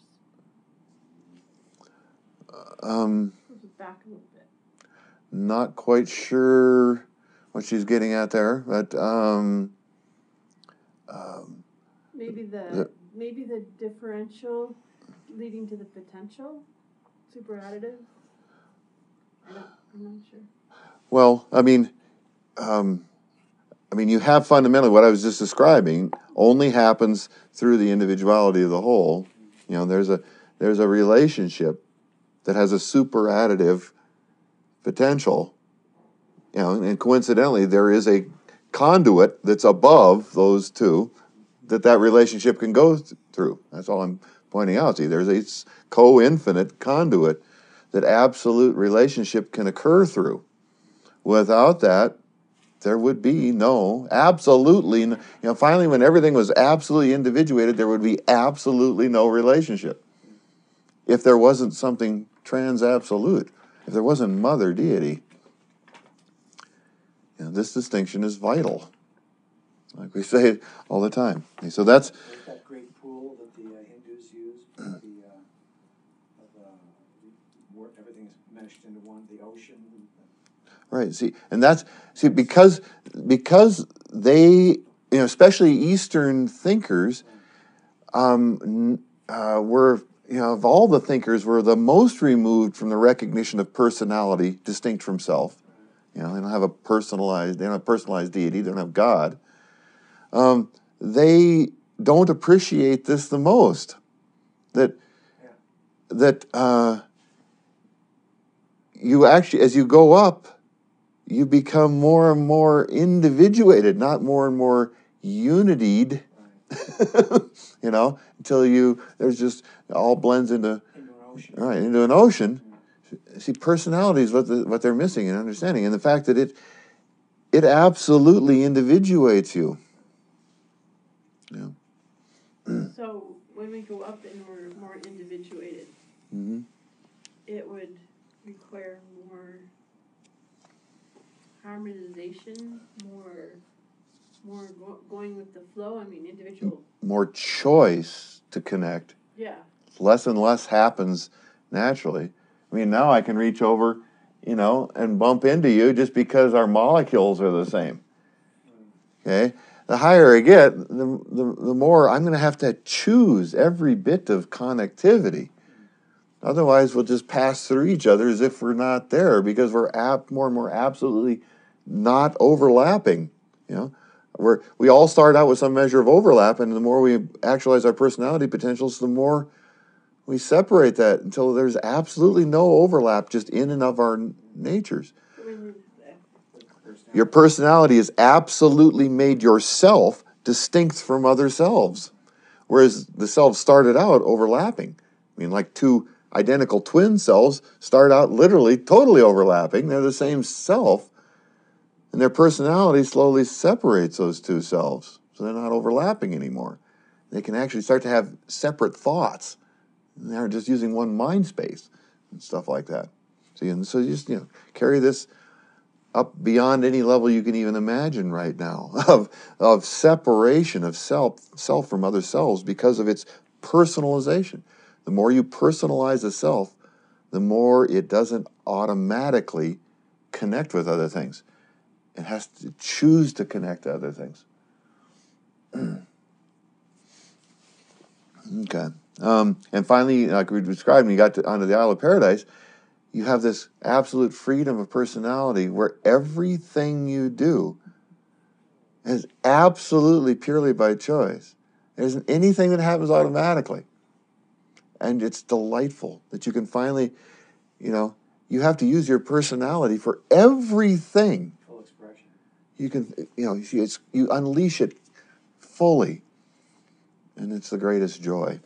Um, Back a little bit. not quite sure what she's getting at there. But um, um, Maybe the, The- maybe the differential leading to the potential, super additive. I don't, I'm not sure. well, I mean, um, I mean, you have fundamentally what I was just describing only happens through the individuality of the whole. You know, there's a there's a relationship that has a super additive potential. You know, and coincidentally, there is a conduit that's above those two that that relationship can go th- through. That's all I'm pointing out to you. There's a s- co-infinite conduit that absolute relationship can occur through. Without that, there would be no, absolutely, no, you know, finally when everything was absolutely individuated, there would be absolutely no relationship. If there wasn't something trans-absolute, if there wasn't mother deity, you know, this distinction is vital. Like we say all the time. And so that's, There's that great pool that the uh, Hindus use, for the, uh, of, uh, where everything's meshed into one, the ocean. right, see, and that's, see, because, because they, you know, especially Eastern thinkers, um, n- uh, were, you know, of all the thinkers, were the most removed from the recognition of personality distinct from self. You know, they don't have a personalized, they don't have personalized deity, they don't have God. Um, they don't appreciate this the most. That, Yeah. that uh, you actually, as you go up, you become more and more individuated, not more and more unitied. Right. You know, until you, there's just, it all blends into, Into an ocean. right, into an ocean. Yeah. See, personality is what the, what they're missing in understanding, and the fact that it it absolutely individuates you. Yeah. So when we go up and we're more individuated, Mm-hmm. it would require more harmonization, more, more go- going with the flow. I mean, individual. More choice to connect. Yeah. Less and less happens naturally. I mean, now I can reach over, you know, and bump into you just because our molecules are the same. Okay? The higher I get, the, the, the more I'm going to have to choose every bit of connectivity. Otherwise, we'll just pass through each other as if we're not there because we're ap- more and more absolutely not overlapping. You know, we're, we all start out with some measure of overlap, and the more we actualize our personality potentials, the more we separate that until there's absolutely no overlap just in and of our n- natures. So when you, Your personality is absolutely made yourself distinct from other selves, whereas the selves started out overlapping. I mean, like two identical twin selves start out literally totally overlapping. They're the same self, and their personality slowly separates those two selves, so they're not overlapping anymore. They can actually start to have separate thoughts. They're just using one mind space and stuff like that. So, you, so you just, you know, carry this up beyond any level you can even imagine right now of of separation of self self from other selves because of its personalization. The more you personalize a self, the more it doesn't automatically connect with other things. It has to choose to connect to other things. Okay. Um, and finally, like we described, when you got to, onto the Isle of Paradise, you have this absolute freedom of personality where everything you do is absolutely purely by choice. There isn't anything that happens automatically. And it's delightful that you can finally, you know, you have to use your personality for everything. Full expression. You can, you know, you, it's, you unleash it fully. And it's the greatest joy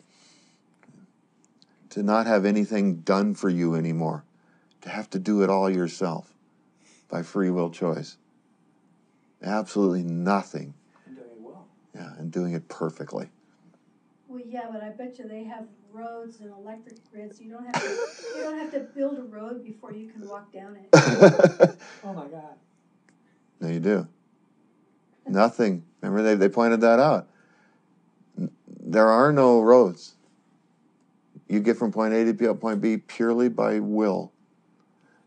to not have anything done for you anymore, to have to do it all yourself by free will choice. Absolutely nothing. And doing it well. Yeah, and doing it perfectly. Well, yeah, but I bet you they have roads and electric grids. You don't have to, you don't have to build a road before you can walk down it. Oh my God. No, you do. Nothing. Remember, they, they pointed that out. N- There are no roads. You get from point A to point B purely by will.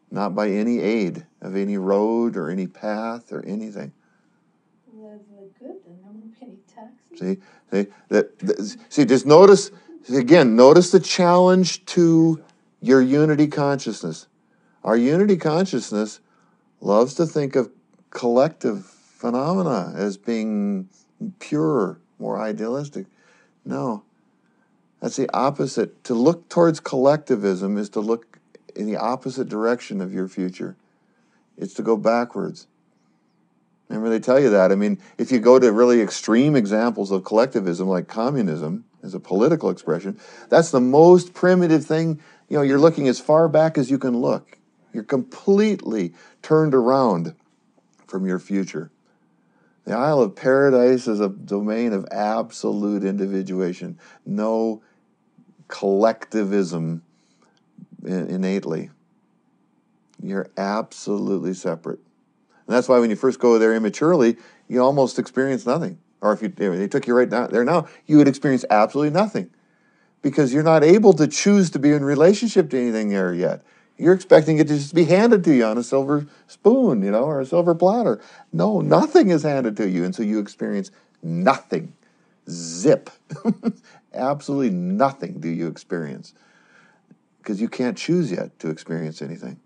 not by any aid of any road or any path or anything. Live the good and there won't be any taxes. See, see, that, that, see, just notice, again, notice the challenge to your unity consciousness. Our unity consciousness loves to think of collective phenomena as being pure, more idealistic. No, that's the opposite. To look towards collectivism is to look in the opposite direction of your future. It's to go backwards. Remember, they tell you that. I mean, if you go to really extreme examples of collectivism, like communism, as a political expression, that's the most primitive thing. You know, you're looking as far back as you can look. You're completely turned around from your future. The Isle of Paradise is a domain of absolute individuation. No collectivism innately. You're absolutely separate. And that's why when you first go there immaturely, you almost experience nothing. Or if you, if they took you right down there now, you would experience absolutely nothing. Because you're not able to choose to be in relationship to anything there yet. You're expecting it to just be handed to you on a silver spoon, you know, or a silver platter. No, nothing is handed to you. And so you experience nothing. Zip. Absolutely nothing do you experience. Because you can't choose yet to experience anything.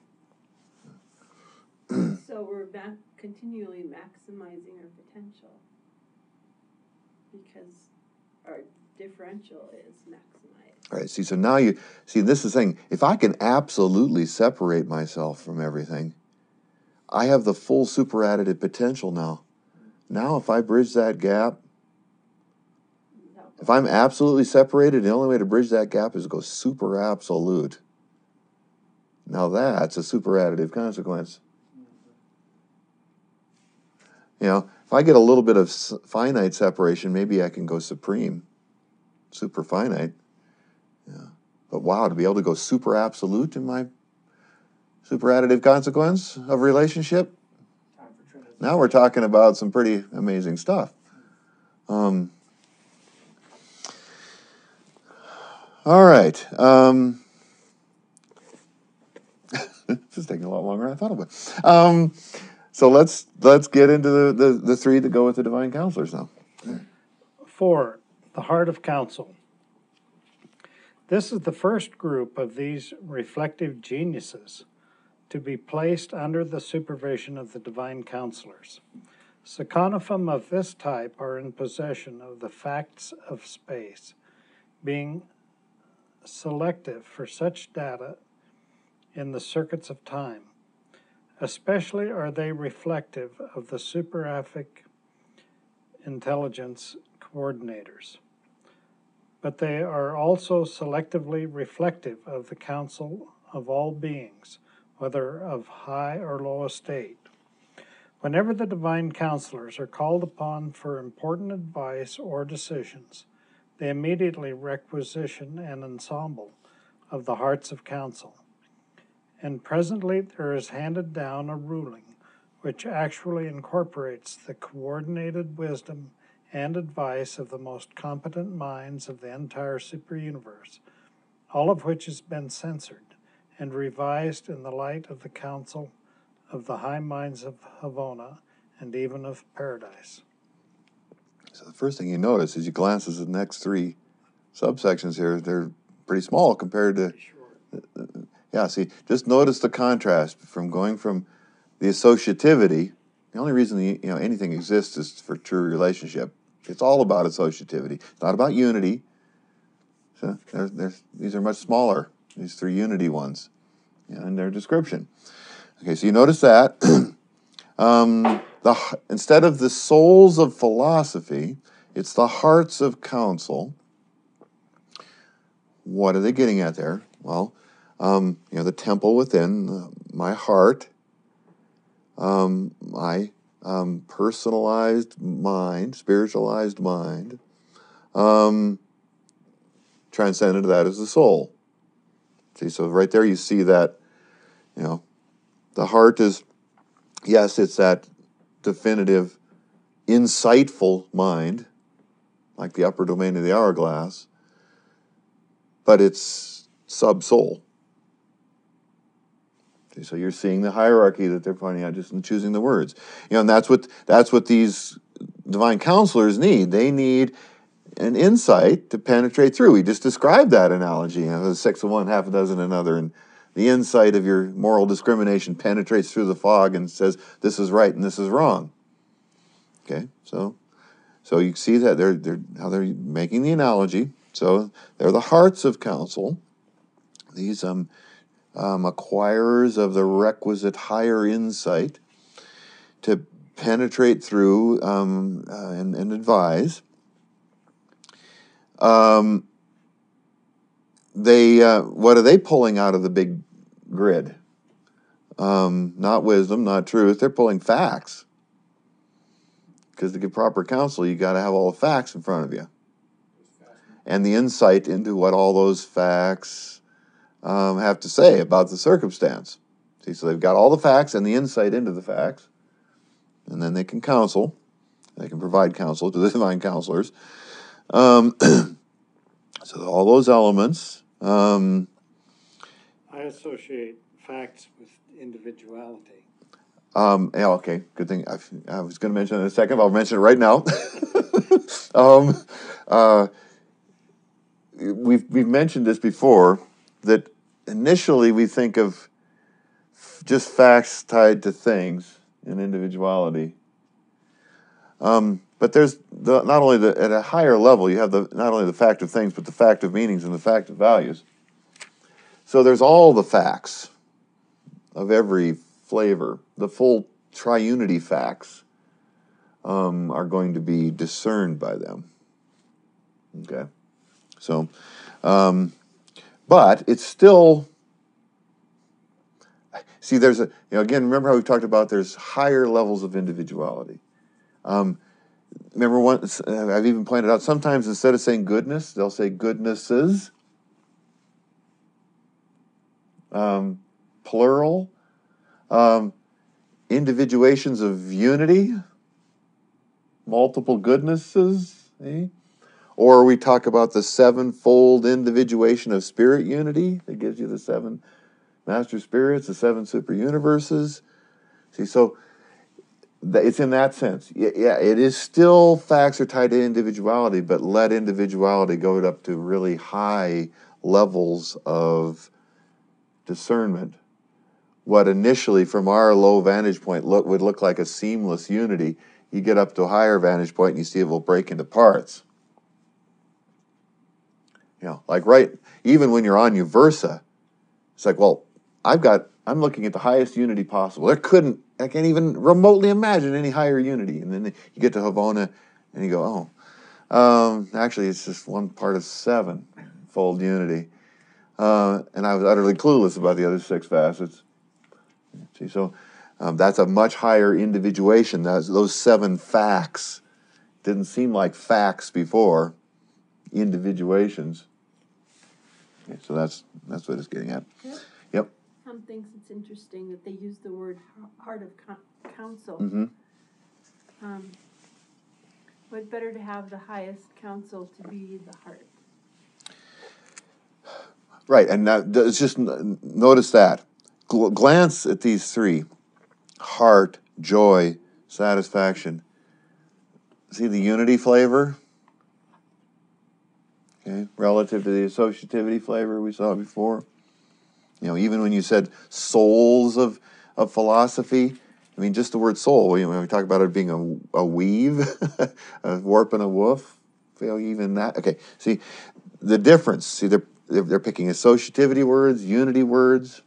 So we're back continually maximizing our potential because our differential is maximized. All right, see, so now you, see, this is the thing. If I can absolutely separate myself from everything, I have the full superadditive potential now. Now, if I bridge that gap, if I'm absolutely separated, the only way to bridge that gap is to go super absolute. Now that's a superadditive consequence. You know, if I get a little bit of finite separation, maybe I can go supreme, super finite. Yeah. But wow, to be able to go super absolute in my superadditive consequence of relationship, Time for Trinity. now we're talking about some pretty amazing stuff. Um, all right. Um, this is taking a lot longer than I thought it would. Um, so let's let's get into the, the, the three that go with the divine counselors now. Four, the heart of counsel. This is the first group of these reflective geniuses to be placed under the supervision of the divine counselors. Saconifum of this type are in possession of the facts of space, being selective for such data in the circuits of time. Especially are they reflective of the superaphic intelligence coordinators. But they are also selectively reflective of the counsel of all beings, whether of high or low estate. Whenever the divine counselors are called upon for important advice or decisions, they immediately requisition an ensemble of the hearts of counsel. And presently there is handed down a ruling which actually incorporates the coordinated wisdom and advice of the most competent minds of the entire super-universe, all of which has been censored and revised in the light of the counsel of the high minds of Havona and even of Paradise. So the first thing you notice is you glance at the next three subsections here. They're pretty small compared to... Yeah, see, just notice the contrast from going from the associativity. The only reason the, you know anything exists is for true relationship. It's all about associativity. It's not about unity. So there's, there's, these are much smaller, these three unity ones, you know, in their description. Okay, so you notice that. um, the, instead of the souls of philosophy, it's the hearts of counsel. What are they getting at there? Well, um, you know, the temple within uh, my heart, um, my um, personalized mind, spiritualized mind, um, transcended to that is the soul. See, so right there you see that, you know, the heart is, yes, it's that definitive, insightful mind, like the upper domain of the hourglass, but it's sub-soul. Okay, so you're seeing the hierarchy that they're pointing out just in choosing the words. You know, and that's what that's what these divine counselors need. They need an insight to penetrate through. We just described that analogy. You know, six of one, half a dozen another, and the insight of your moral discrimination penetrates through the fog and says this is right and this is wrong. Okay, so so you see that they're they're how they're making the analogy. So they're the hearts of counsel. These um, um acquirers of the requisite higher insight to penetrate through um, uh, and, and advise. Um, they uh, what are they pulling out of the big grid? Um, not wisdom, not truth. They're pulling facts. Because to give proper counsel, you got to have all the facts in front of you, and the insight into what all those facts um, have to say about the circumstance. See, so they've got all the facts and the insight into the facts, and then they can counsel. They can provide counsel to the divine counselors. Um, so all those elements. Um, I associate facts with individuality. um, yeah, okay, good thing. I, I was going to mention it in a second, but I'll mention it right now. um, uh, we've we've mentioned this before, that initially we think of just facts tied to things and individuality. Um, but there's the, not only the, at a higher level, you have the not only the fact of things, but the fact of meanings and the fact of values. So there's all the facts of every flavor. The full triunity facts um, are going to be discerned by them. Okay, so, um, but it's still. See, there's a you know again. Remember how we talked about there's higher levels of individuality. Um, Remember, once uh, I've even pointed out, sometimes instead of saying goodness, they'll say goodnesses, um, plural, um, individuations of unity, multiple goodnesses, eh? Or we talk about the sevenfold individuation of spirit unity that gives you the seven master spirits, the seven super universes. See, so it's in that sense. Yeah, it is still facts are tied to individuality, but let individuality go up to really high levels of discernment. What initially, from our low vantage point, look, would look like a seamless unity, you get up to a higher vantage point and you see it will break into parts. You know, like right, even when you're on Uversa, it's like, well, I've got, I'm looking at the highest unity possible. There couldn't, I can't even remotely imagine any higher unity. And then you get to Havona and you go, oh, um, actually it's just one part of seven-fold unity. Uh, and I was utterly clueless about the other six facets. See, so um, that's a much higher individuation. That's, those seven facts didn't seem like facts before, individuations. Okay, so that's that's what it's getting at. Yep. Yep. Tom thinks it's interesting that they use the word heart of counsel. Mm-hmm. Um, what better to have the highest counsel to be the heart? Right, and now, it's just notice that. Gl- glance at these three: heart, joy, satisfaction. See the unity flavor? Okay, relative to the associativity flavor we saw before. You know, even when you said souls of, of philosophy, I mean, just the word soul, you know, when we talk about it being a, a weave, a warp and a woof, you know, even that. Okay, see, the difference. See, they're, they're picking associativity words, unity words,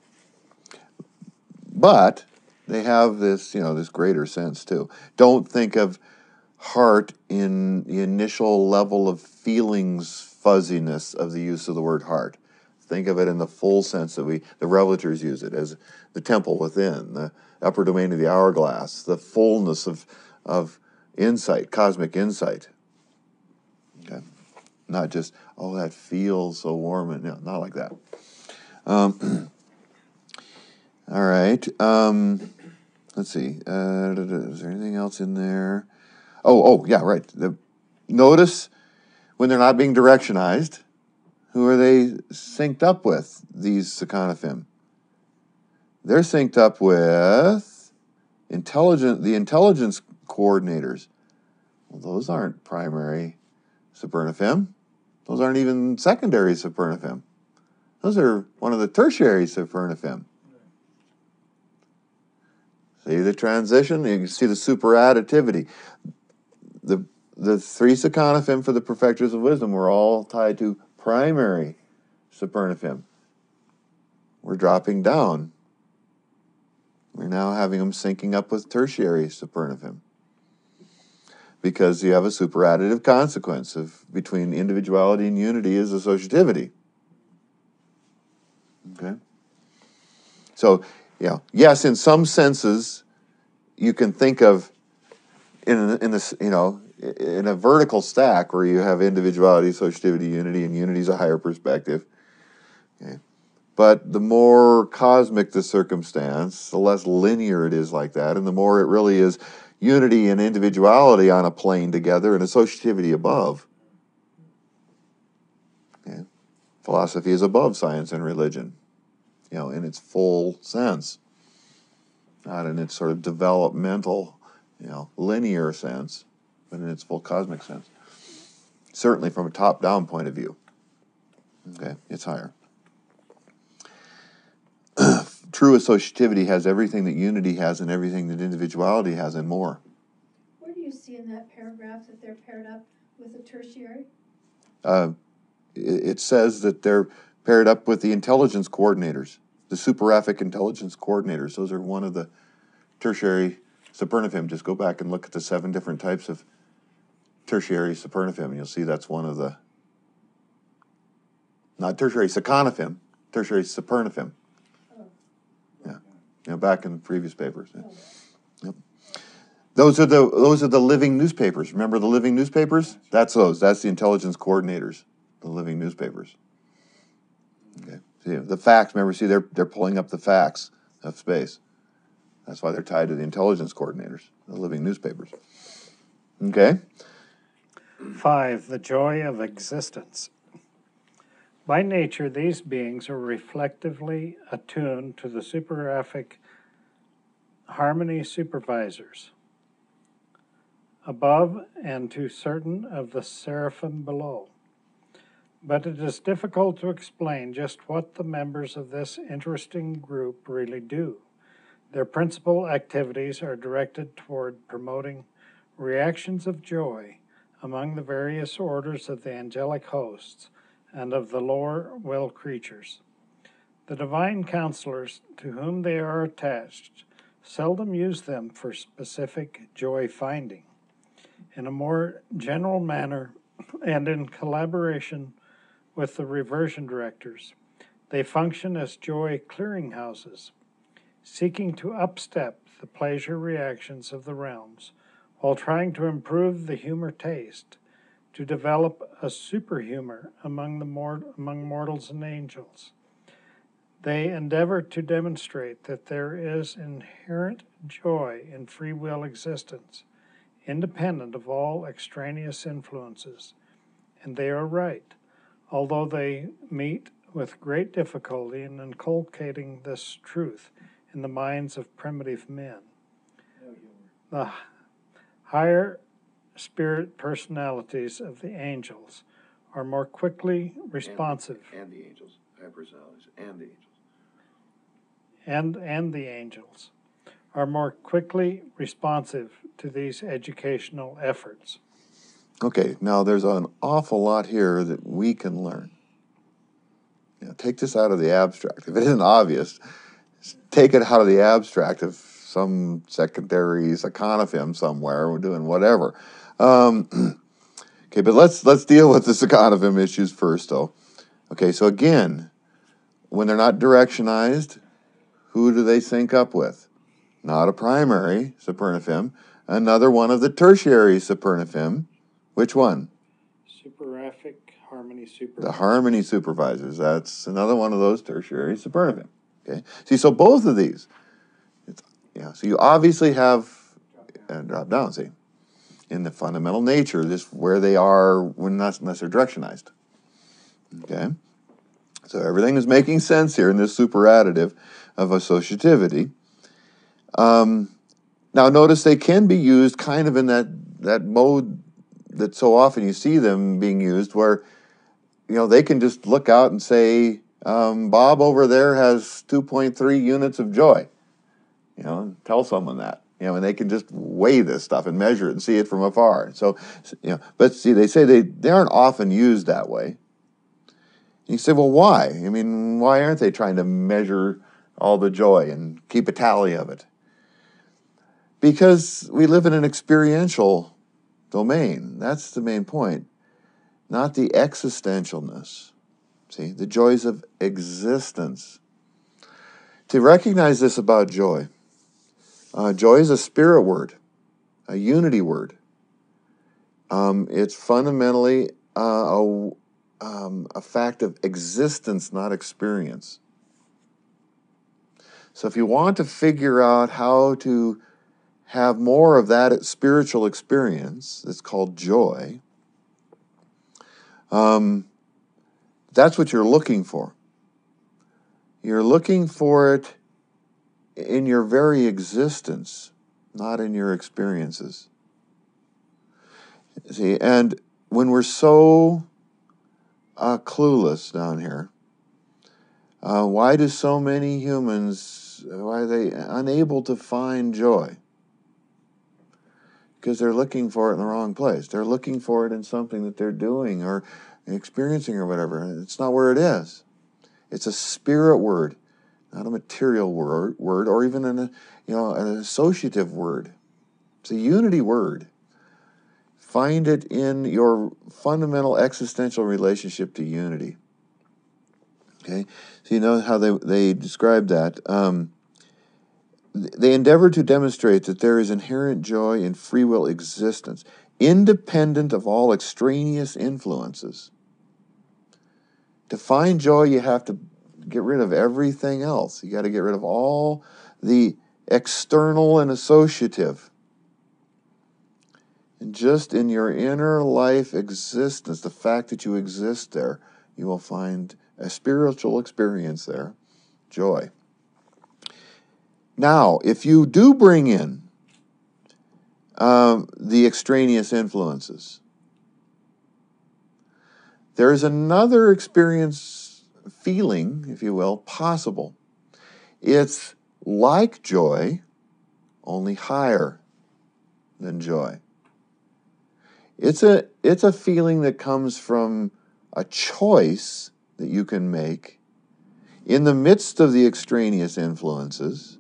but they have this, you know, this greater sense too. Don't think of heart in the initial level of feelings fuzziness of the use of the word heart. Think of it in the full sense that we, the revelators use it as the temple within, the upper domain of the hourglass, the fullness of of insight, cosmic insight. Okay, not just oh that feels so warm and no, not like that. Um, all right. Um, let's see. Uh, is there anything else in there? Oh, oh, yeah, right. The, notice when they're not being directionized, who are they synced up with, these Sekanophim? they're synced up with intelligent, the intelligence coordinators. Well, those aren't primary Supernifem. Those aren't even secondary Supernifem. Those are one of the tertiary Supernifem. See the transition? You can see the superadditivity. The, the three Sakonifem for the perfecters of wisdom were all tied to primary Supernifem. We're dropping down. We're now having them syncing up with tertiary Supernifem. Because you have a superadditive consequence of between individuality and unity is associativity. Okay? So, yeah, yes, in some senses, you can think of in in this, you know, in a vertical stack where you have individuality, associativity, unity, and unity is a higher perspective. Okay? But the more cosmic the circumstance, the less linear it is like that, and the more it really is unity and individuality on a plane together and associativity above. Okay? Philosophy is above science and religion, you know, in its full sense, not in its sort of developmental, you know, linear sense, but in its full cosmic sense. Certainly from a top-down point of view. Okay, it's higher. True associativity has everything that unity has and everything that individuality has and more. Where do you see in that paragraph that they're paired up with a tertiary? Uh, it, it says that they're paired up with the intelligence coordinators, the superaphic intelligence coordinators. Those are one of the tertiary Supernifem. Just go back and look at the seven different types of tertiary Supernifem, and you'll see that's one of the, not tertiary Sakonifem, tertiary Supernifem. Yeah, you know, back in previous papers. Yeah. Yep. Those are the those are the living newspapers. Remember the living newspapers? That's those. That's the intelligence coordinators, the living newspapers. Okay. See the facts. Remember, see they're they're pulling up the facts of space. That's why they're tied to the intelligence coordinators, the living newspapers. Okay. Five, the joy of existence. By nature, these beings are reflectively attuned to the superaphic harmony supervisors above and to certain of the seraphim below. But it is difficult to explain just what the members of this interesting group really do. Their principal activities are directed toward promoting reactions of joy among the various orders of the angelic hosts and of the lower will creatures. The divine counselors to whom they are attached seldom use them for specific joy finding. In a more general manner and in collaboration with the reversion directors, they function as joy clearinghouses, seeking to upstep the pleasure reactions of the realms while trying to improve the humor taste, to develop a superhumor among the mort- among mortals and angels. They endeavor to demonstrate that there is inherent joy in free will existence, independent of all extraneous influences, and they are right, although they meet with great difficulty in inculcating this truth in the minds of primitive men. The higher spirit personalities of the angels are more quickly responsive. And, and the angels, higher personalities, and the angels. And, and the angels are more quickly responsive to these educational efforts. Okay, now there's an awful lot here that we can learn. You know, take this out of the abstract. If it isn't obvious, take it out of the abstract of some secondary Sakonifem somewhere. We're doing whatever. Um, okay, but let's let's deal with the Sakonifem issues first, though. Okay, so again, when they're not directionized, who do they sync up with? Not a primary Supernifem, another one of the tertiary Supernifem. Which one? Superaphic harmony supervisors. The harmony supervisors. That's another one of those tertiary Supernifem. Okay. See, so both of these. It's, yeah. So you obviously have uh, drop down. See, in the fundamental nature, this where they are when not unless they're directionized. Okay. So everything is making sense here in this super additive. of associativity. Um, now notice they can be used kind of in that, that mode that so often you see them being used where, you know, they can just look out and say, um, Bob over there has two point three units of joy. You know, and tell someone that. You know, and they can just weigh this stuff and measure it and see it from afar. So, you know, but see, they say they, they aren't often used that way. And you say, well, why? I mean, why aren't they trying to measure all the joy and keep a tally of it? Because we live in an experiential domain. That's the main point. Not the existentialness. See, the joys of existence. To recognize this about joy, uh, joy is a spirit word, a unity word. Um, it's fundamentally uh, a, um, a fact of existence, not experience. So if you want to figure out how to have more of that spiritual experience that's called joy, um, that's what you're looking for. You're looking for it in your very existence, not in your experiences. See, and when we're so uh, clueless down here, uh, why do so many humans, why are they unable to find joy? Because they're looking for it in the wrong place. They're looking for it in something that they're doing or experiencing or whatever. It's not where it is. It's a spirit word, not a material word, word or even an, you know, an associative word. It's a unity word. Find it in your fundamental existential relationship to unity. Okay, so you know how they they describe that. Um, they endeavor to demonstrate that there is inherent joy in free will existence, independent of all extraneous influences. To find joy, you have to get rid of everything else. You got to get rid of all the external and associative. And just in your inner life existence, the fact that you exist there, you will find a spiritual experience there, joy. Now, if you do bring in um, the extraneous influences, there is another experience, feeling, if you will, possible. It's like joy, only higher than joy. It's a, it's a feeling that comes from a choice that you can make in the midst of the extraneous influences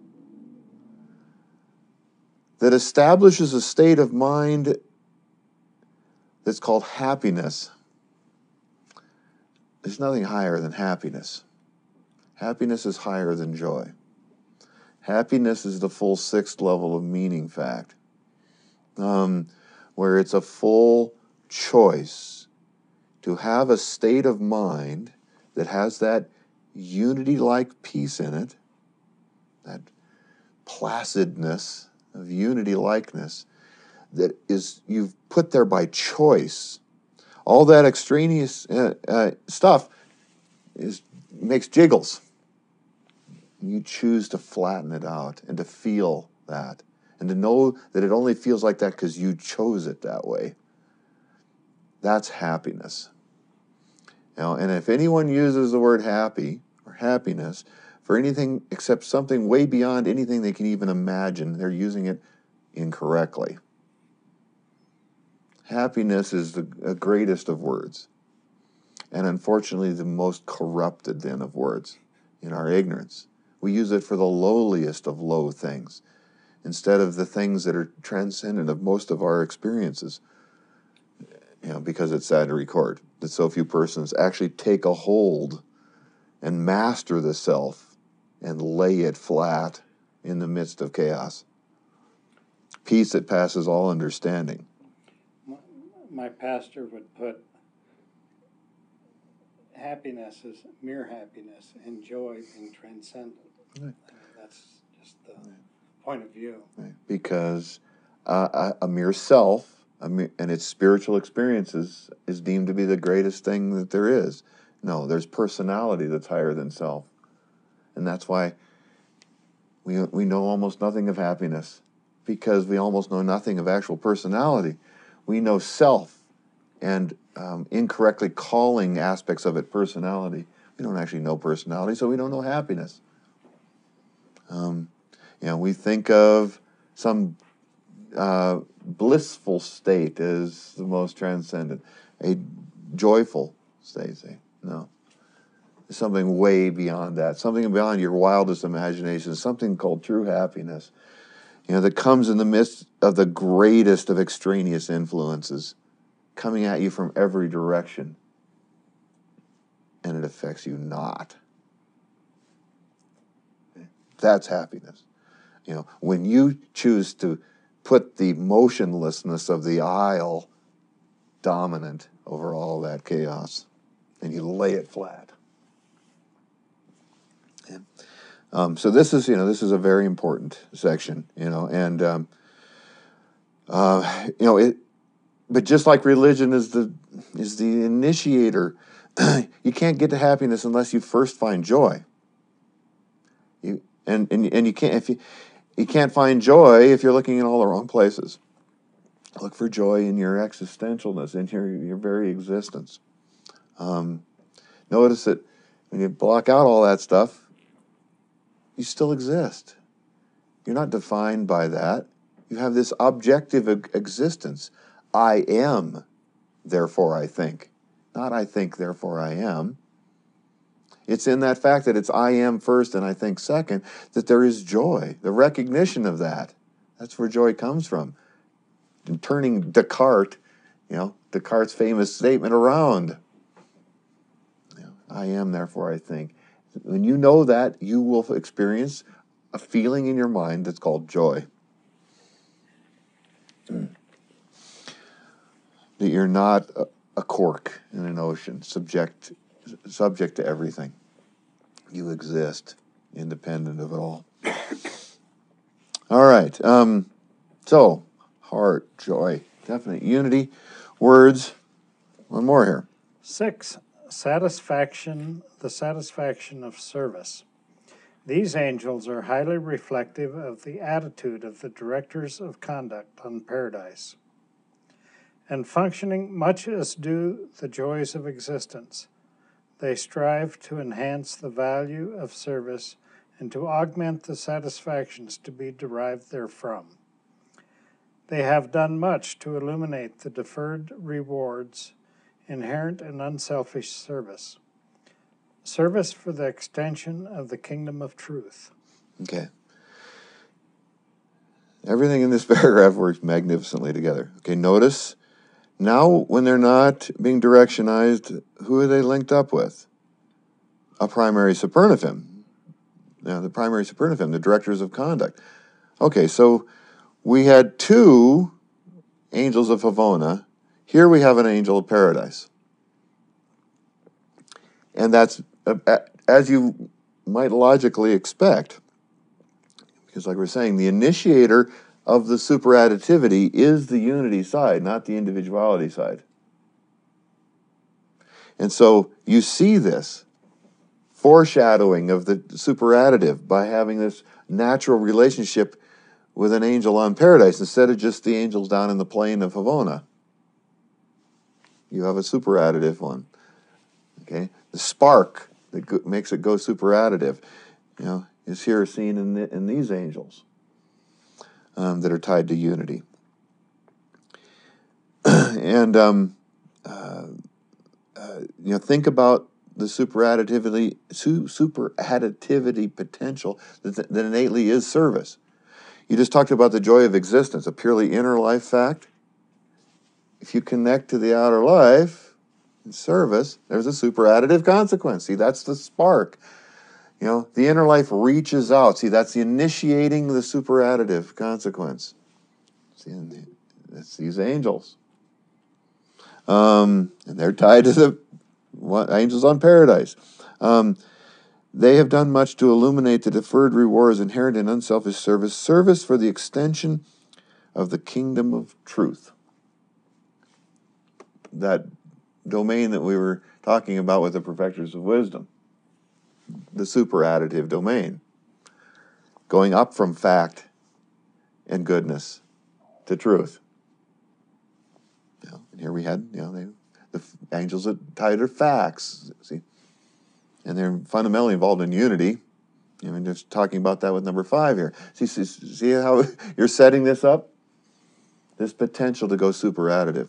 that establishes a state of mind that's called happiness. There's nothing higher than happiness. Happiness is higher than joy. Happiness is the full sixth level of meaning fact, um, where it's a full choice to have a state of mind that has that unity-like peace in it, that placidness of unity-likeness that is you've put there by choice. All that extraneous uh, uh, stuff is makes jiggles. You choose to flatten it out and to feel that and to know that it only feels like that because you chose it that way. That's happiness. You know, and if anyone uses the word happy or happiness for anything except something way beyond anything they can even imagine, they're using it incorrectly. Happiness is the greatest of words, and unfortunately the most corrupted then of words in our ignorance. We use it for the lowliest of low things instead of the things that are transcendent of most of our experiences. You know, because it's sad to record that so few persons actually take a hold and master the self and lay it flat in the midst of chaos. Peace that passes all understanding. My, my pastor would put happiness as mere happiness and joy being transcendent. Right. I mean, that's just the right. point of view. Right. Because uh, a, a mere self a mere, and its spiritual experiences is deemed to be the greatest thing that there is. No, there's personality that's higher than self. And that's why We, we know almost nothing of happiness because we almost know nothing of actual personality. We know self and um, incorrectly calling aspects of it personality. We don't actually know personality, so we don't know happiness. Um, you know, we think of some uh, blissful state as the most transcendent, a joyful state. Say, no, there's something way beyond that, something beyond your wildest imagination, something called true happiness. You know, that comes in the midst of the greatest of extraneous influences, coming at you from every direction, and it affects you not. That's happiness. You know, when you choose to put the motionlessness of the isle dominant over all that chaos, and you lay it flat. Yeah. Um, so this is, you know, this is a very important section, you know, and um, uh, you know it. But just like religion is the is the initiator, you can't get to happiness unless you first find joy. You and and and you can't if you you can't find joy if you're looking in all the wrong places. Look for joy in your existentialness, in your your very existence. Um, notice that when you block out all that stuff, you still exist. You're not defined by that. You have this objective existence. I am, therefore I think. Not I think, therefore I am. It's in that fact that it's I am first and I think second that there is joy, the recognition of that. That's where joy comes from. And turning Descartes, you know, Descartes' famous statement around. You know, I am, therefore I think. When you know that, you will experience a feeling in your mind that's called joy. That you're not a, a cork in an ocean, subject subject to everything. You exist, independent of it all. All right. Um, so, heart, joy, definite unity, words. One more here. Six, satisfaction, the satisfaction of service. These angels are highly reflective of the attitude of the directors of conduct on paradise. And functioning much as do the joys of existence, they strive to enhance the value of service and to augment the satisfactions to be derived therefrom. They have done much to illuminate the deferred rewards inherent in unselfish service. Service for the extension of the kingdom of truth. Okay. Everything in this paragraph works magnificently together. Okay, notice now when they're not being directionized, who are they linked up with? A primary supernatum. Now, the primary supernatum, the directors of conduct. Okay, so we had two angels of Havona. Here we have an angel of paradise. And that's, uh, as you might logically expect, because like we're saying, the initiator of the superadditivity is the unity side, not the individuality side. And so you see this foreshadowing of the superadditive by having this natural relationship with an angel on paradise instead of just the angels down in the plane of Havona. You have a superadditive one. Okay, the spark that go, makes it go superadditive, you know, is here seen in the, in these angels um, that are tied to unity. and um, uh, uh, you know, think about the superadditivity, su- superadditivity potential that, that innately is service. You just talked about the joy of existence, a purely inner life fact. If you connect to the outer life in service, there's a superadditive consequence. See, that's the spark. You know, the inner life reaches out. See, that's the initiating the superadditive consequence. See, it's these angels. Um, and they're tied to the what, angels on paradise. Um, they have done much to illuminate the deferred rewards inherent in unselfish service, service for the extension of the kingdom of truth. That domain that we were talking about with the perfecters of wisdom, the superadditive domain. going up from fact and goodness to truth. You know, and here we had, you know, they, the angels that tied their facts, see, and they're fundamentally involved in unity. I mean, just talking about that with number five here. See, see, see how you're setting this up? This potential to go super additive.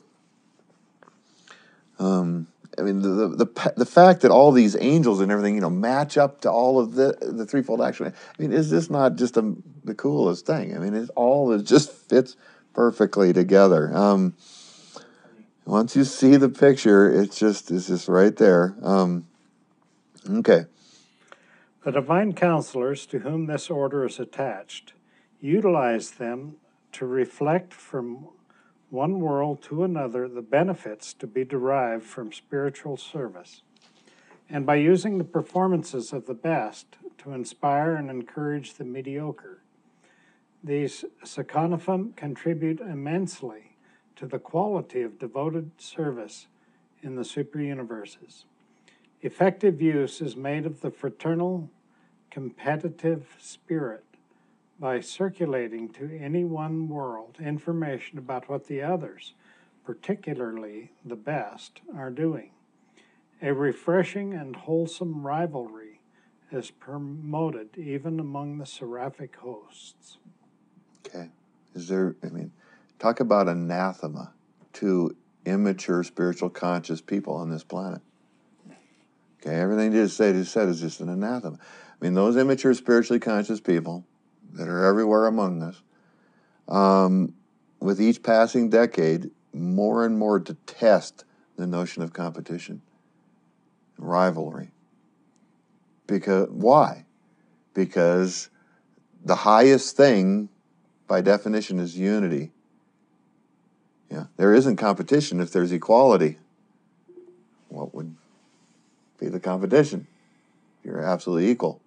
Um, I mean, the, the the the fact that all these angels and everything, you know, match up to all of the the threefold action. I mean, is this not just a, the coolest thing? I mean, it's all it just fits perfectly together. Um, once you see the picture, it's just it's just right there. Um, okay. The divine counselors to whom this order is attached utilize them to reflect from one world to another the benefits to be derived from spiritual service, and by using the performances of the best to inspire and encourage the mediocre. These Sakonafim contribute immensely to the quality of devoted service in the superuniverses. Effective use is made of the fraternal, competitive spirit by circulating to any one world information about what the others, particularly the best, are doing. A refreshing and wholesome rivalry is promoted even among the seraphic hosts. Okay. Is there, I mean, talk about anathema to immature spiritual conscious people on this planet. Okay, everything you just said, just said is just an anathema. I mean, those immature spiritually conscious people that are everywhere among us, um, with each passing decade, more and more detest the notion of competition, rivalry. Because why? Because the highest thing, by definition, is unity. Yeah, there isn't competition if there's equality. What would be the competition? You're absolutely equal.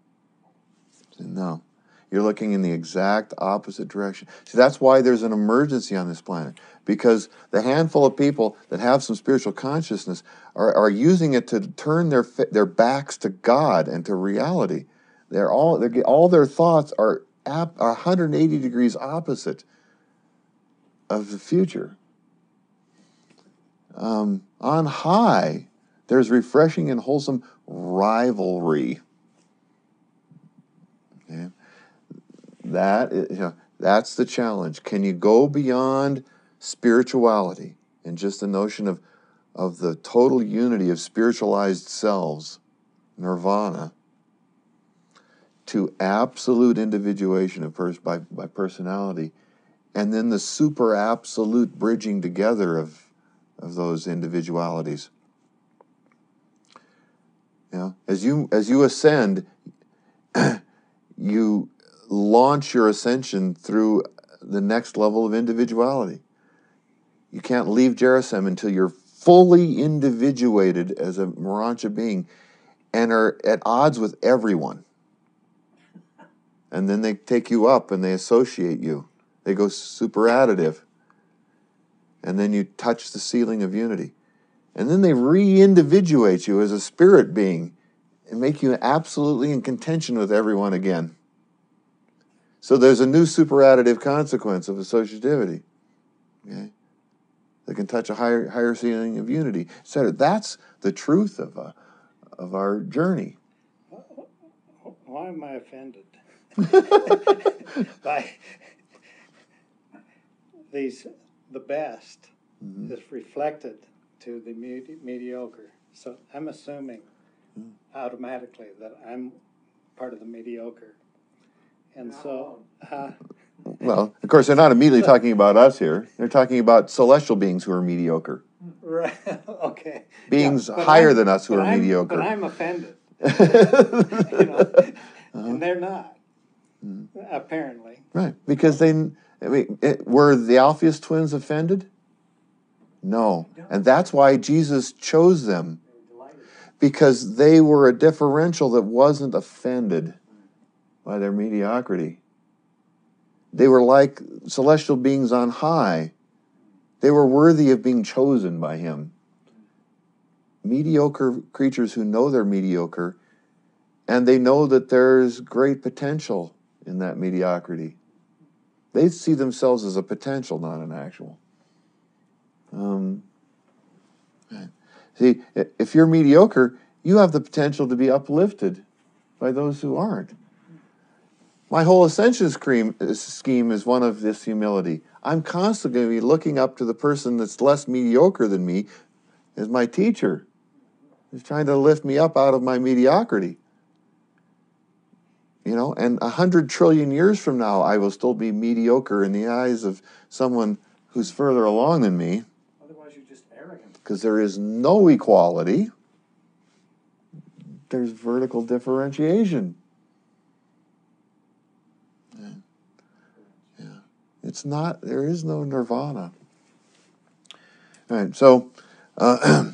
No. You're looking in the exact opposite direction. See, that's why there's an emergency on this planet. Because the handful of people that have some spiritual consciousness are, are using it to turn their their backs to God and to reality. They're all they're, all their thoughts are, ap, are one hundred eighty degrees opposite of the future. Um, on high, there's refreshing and wholesome rivalry. Okay? That is, you know, that's the challenge. Can you go beyond spirituality and just the notion of, of the total unity of spiritualized selves, nirvana, to absolute individuation of pers- by, by personality, and then the super absolute bridging together of, of those individualities? You know, as you as you ascend, you launch your ascension through the next level of individuality. You can't leave Gerisem until you're fully individuated as a Morontia being and are at odds with everyone. And then they take you up and they associate you. They go super additive. And then you touch the ceiling of unity. And then they re-individuate you as a spirit being and make you absolutely in contention with everyone again. So there's a new super-additive consequence of associativity, okay? That can touch a higher higher ceiling of unity, et cetera. That's the truth of uh, of our journey. Why am I offended? By these, the best mm-hmm. is reflected to the medi- mediocre. So I'm assuming mm. automatically that I'm part of the mediocre. And so, uh, well, of course, they're not immediately talking about us here. They're talking about celestial beings who are mediocre. Right. Okay. Beings yeah, higher I'm, than us who are I'm, mediocre. But I'm offended. you know, uh-huh. And they're not. Mm. Apparently. Right. Because they, I mean, it, were the Alpheus twins offended? No. And that's why Jesus chose them. Because they were a differential that wasn't offended by their mediocrity. They were like celestial beings on high. They were worthy of being chosen by him. Mediocre creatures who know they're mediocre, and they know that there's great potential in that mediocrity. They see themselves as a potential, not an actual. Um, see, if you're mediocre, you have the potential to be uplifted by those who aren't. My whole ascension scheme is one of this humility. I'm constantly going to be looking up to the person that's less mediocre than me as my teacher. He's trying to lift me up out of my mediocrity. You know, and a hundred trillion years from now, I will still be mediocre in the eyes of someone who's further along than me. Otherwise, you're just arrogant. Because there is no equality. There's vertical differentiation. Yeah. Yeah. It's not, there is no nirvana. All right, so uh,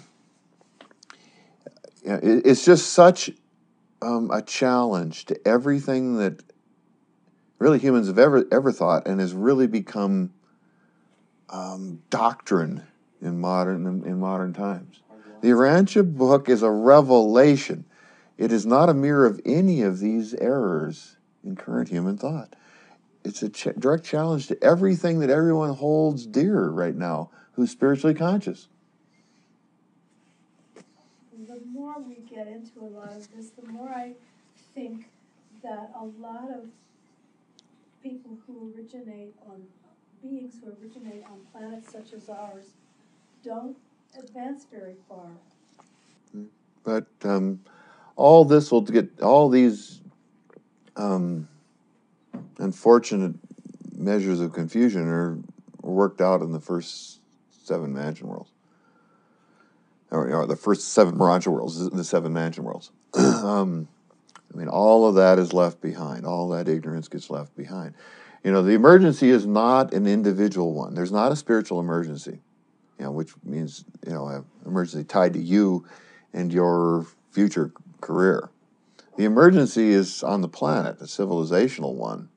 yeah, it, it's just such um, a challenge to everything that really humans have ever ever thought, and has really become um, doctrine in modern in, in modern times. The Urantia book is a revelation. It is not a mirror of any of these errors in current human thought. It's a ch- direct challenge to everything that everyone holds dear right now who's spiritually conscious. The more we get into a lot of this, the more I think that a lot of people who originate on, beings who originate on planets such as ours, don't advance very far. But um, all this will get, all these um, unfortunate measures of confusion are worked out in the first seven mansion worlds. Or, or the first seven Morancha worlds, the seven mansion worlds. um, I mean, all of that is left behind. All that ignorance gets left behind. You know, the emergency is not an individual one. There's not a spiritual emergency, you know, which means, you know, an emergency tied to you and your future career. The emergency is on the planet, a civilizational one.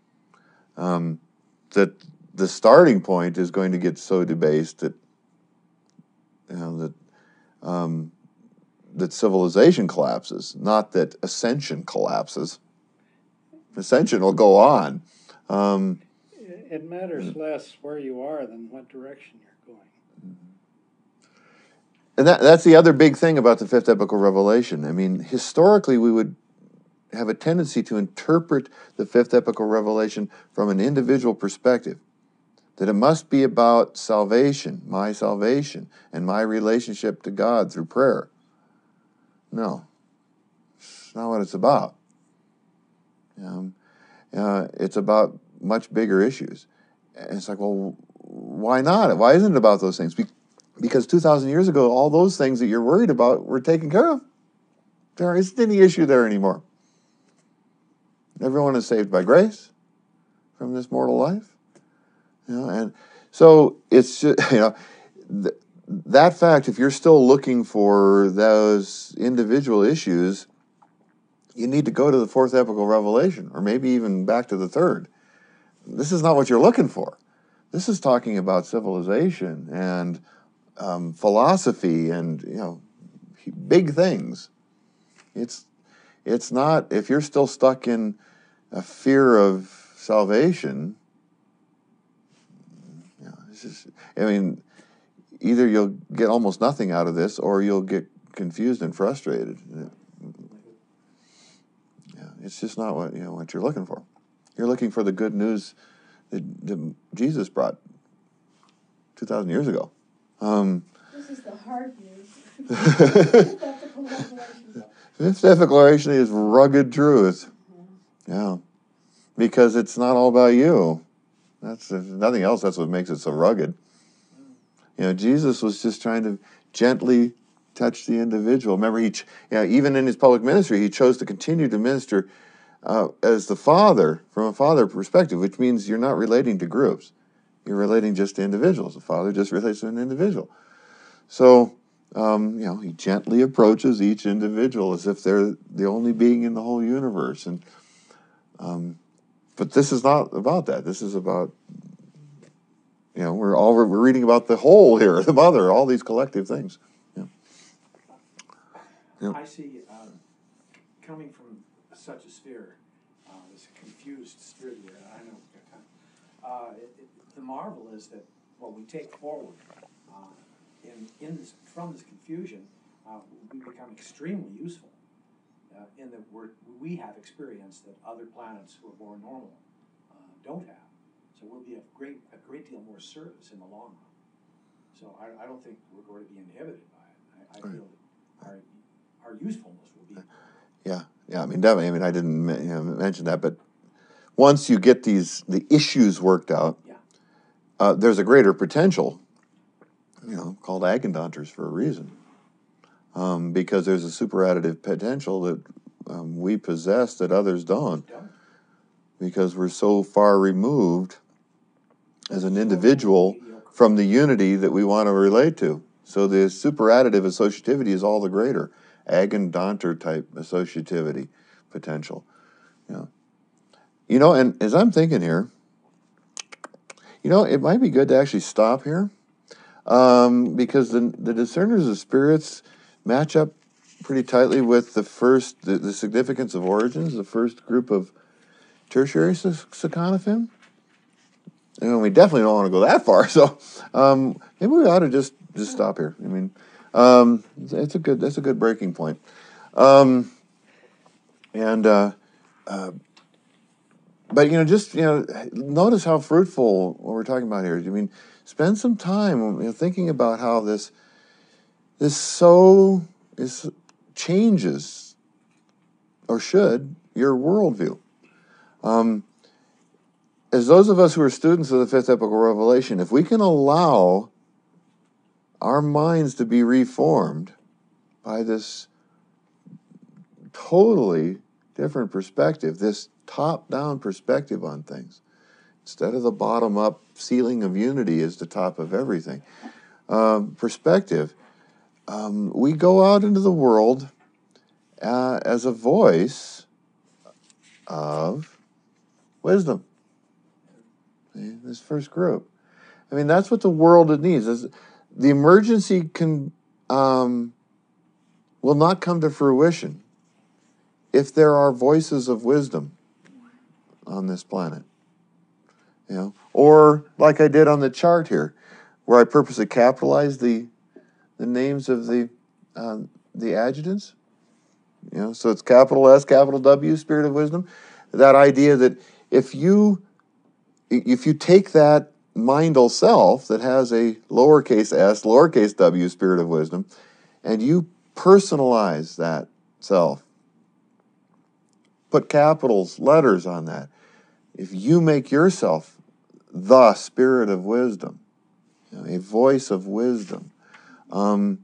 Um, that the starting point is going to get so debased that, you know, that um, that civilization collapses, not that ascension collapses. Ascension will go on. Um, It matters less where you are than what direction you're going. and that, that's the other big thing about the fifth epical revelation. I mean, historically, we would have a tendency to interpret the fifth epical revelation from an individual perspective, that it must be about salvation, my salvation, and my relationship to God through prayer. No, it's not what it's about. Um, uh, it's about much bigger issues. And it's like, well, why not? Why isn't it about those things? Be- because two thousand years ago, all those things that you're worried about were taken care of. There isn't any issue there anymore. Everyone is saved by grace from this mortal life. You know, and so it's just, you know, th- that fact, if you're still looking for those individual issues, you need to go to the fourth epical revelation, or maybe even back to the third. This is not what you're looking for. This is talking about civilization and um, philosophy and, you know, big things. It's it's not, if you're still stuck in a fear of salvation, you know, it's just, I mean, either you'll get almost nothing out of this, or you'll get confused and frustrated. Yeah, it's just not what, you know, what you're looking for. You're looking for the good news that, that Jesus brought two thousand years ago. Um, This is the hard news. Fifth epical revelation. Fifth declaration is rugged truth. Yeah, because it's not all about you. That's, if nothing else, that's what makes it so rugged. You know, Jesus was just trying to gently touch the individual. Remember, he, you know, even in his public ministry, he chose to continue to minister uh, as the Father, from a Father perspective, which means you're not relating to groups. You're relating just to individuals. The Father just relates to an individual. So, um, you know, he gently approaches each individual as if they're the only being in the whole universe. And um, but this is not about that. This is about, you know, we're all we're reading about the whole here, the mother, all these collective things. Yeah. Yeah. I see, um, coming from such a sphere, uh, this confused spirit here, I know. Uh, it, it, the marvel is that what we take forward, uh, in, in this, from this confusion, uh, we become extremely useful, uh, in that we're, we have experience that other planets who are more normal, uh, don't have. So we'll be of great, a great deal more service in the long run. So I, I don't think we're going to be inhibited by it. I, I feel that our, our usefulness will be. Yeah, yeah. I mean, definitely. I mean, I didn't you know, mention that, but once you get these the issues worked out, Yeah. uh, there's a greater potential. You know, called Agandanters for a reason, um, because there's a super additive potential that um, we possess that others don't, Don't. because we're so far removed as an individual Mediocre. from the unity that we want to relate to. So the super additive associativity is all the greater. Agandanter type associativity potential. You know. you know, and as I'm thinking here, you know, it might be good to actually stop here, um, because the, the discerners of spirits match up pretty tightly with the first, the, the significance of origins, the first group of tertiary Sakonafim. And we definitely don't want to go that far, so um, maybe we ought to just just stop here. I mean, um, it's a good that's a good breaking point. Um, and uh, uh, but you know, just you know, notice how fruitful what we're talking about here. I mean, spend some time you know, thinking about how this this so is changes or should your worldview. Um, as those of us who are students of the fifth epochal revelation, if we can allow our minds to be reformed by this totally different perspective, this top-down perspective on things, instead of the bottom-up ceiling of unity is the top of everything, um, perspective, um, we go out into the world uh, as a voice of wisdom. See, this first group. I mean, that's what the world needs. Is the emergency can um, will not come to fruition if there are voices of wisdom on this planet. You know, or like I did on the chart here, where I purposely capitalized the the names of the uh, the adjutants. You know, so it's capital S, capital W, Spirit of Wisdom. That idea that if you if you take that mindal self that has a lowercase s, lowercase w, Spirit of Wisdom, and you personalize that self, put capitals, letters on that. If you make yourself the Spirit of Wisdom, you know, a voice of wisdom, um,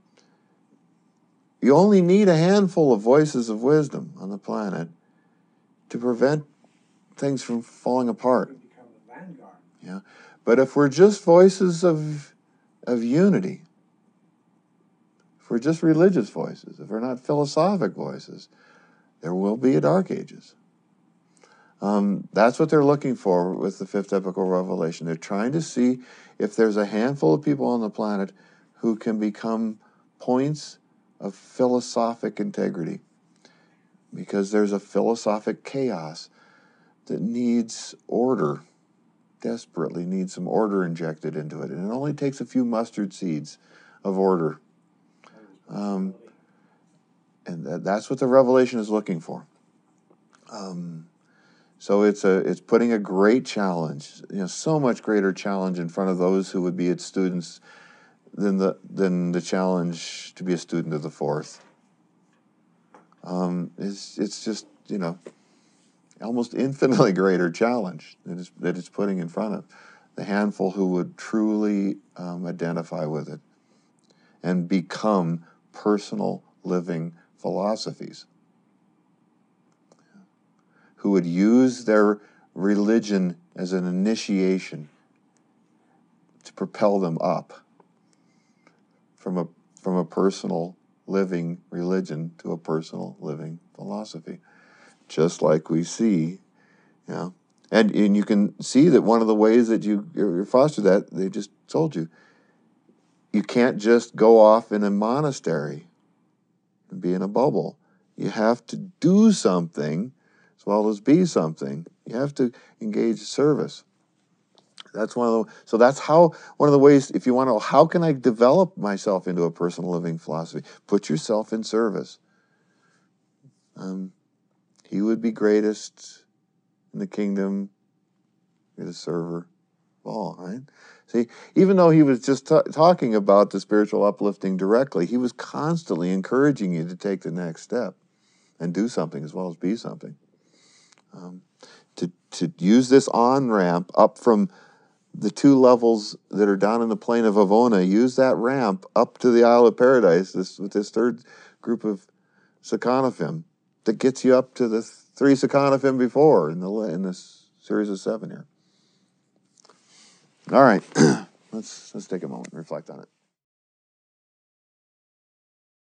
you only need a handful of voices of wisdom on the planet to prevent things from falling apart. We become the vanguard. Yeah, but if we're just voices of of unity, if we're just religious voices, if we're not philosophic voices, there will be a dark ages. Um, that's what they're looking for with the fifth epochal revelation. They're trying to see if there's a handful of people on the planet who can become points of philosophic integrity, because there's a philosophic chaos that needs order, desperately needs some order injected into it. And it only takes a few mustard seeds of order. Um, and that, that's what the revelation is looking for. Um, so it's a it's putting a great challenge, you know, so much greater challenge in front of those who would be its students than the than the challenge to be a student of the fourth. Um, it's it's just you know almost infinitely greater challenge that it's that it's putting in front of the handful who would truly um, identify with it and become personal living philosophies, who would use their religion as an initiation to propel them up from a from a personal living religion to a personal living philosophy, just like we see, you know. And and you can see that one of the ways that you, you foster that, they just told you, you can't just go off in a monastery and be in a bubble. You have to do something. It's as well as be something, you have to engage service. That's one of the, so that's how, one of the ways, if you want to know, how can I develop myself into a personal living philosophy? Put yourself in service. Um, he would be greatest in the kingdom, be the server of all, right? See, even though he was just t- talking about the spiritual uplifting directly, he was constantly encouraging you to take the next step and do something as well as be something. Um, to, to use this on-ramp up from the two levels that are down in the plain of Avona, use that ramp up to the Isle of Paradise, this with this third group of Sakanophim, that gets you up to the three Sakanophim before in the in this series of seven here. All right, let's let's take a moment and reflect on it.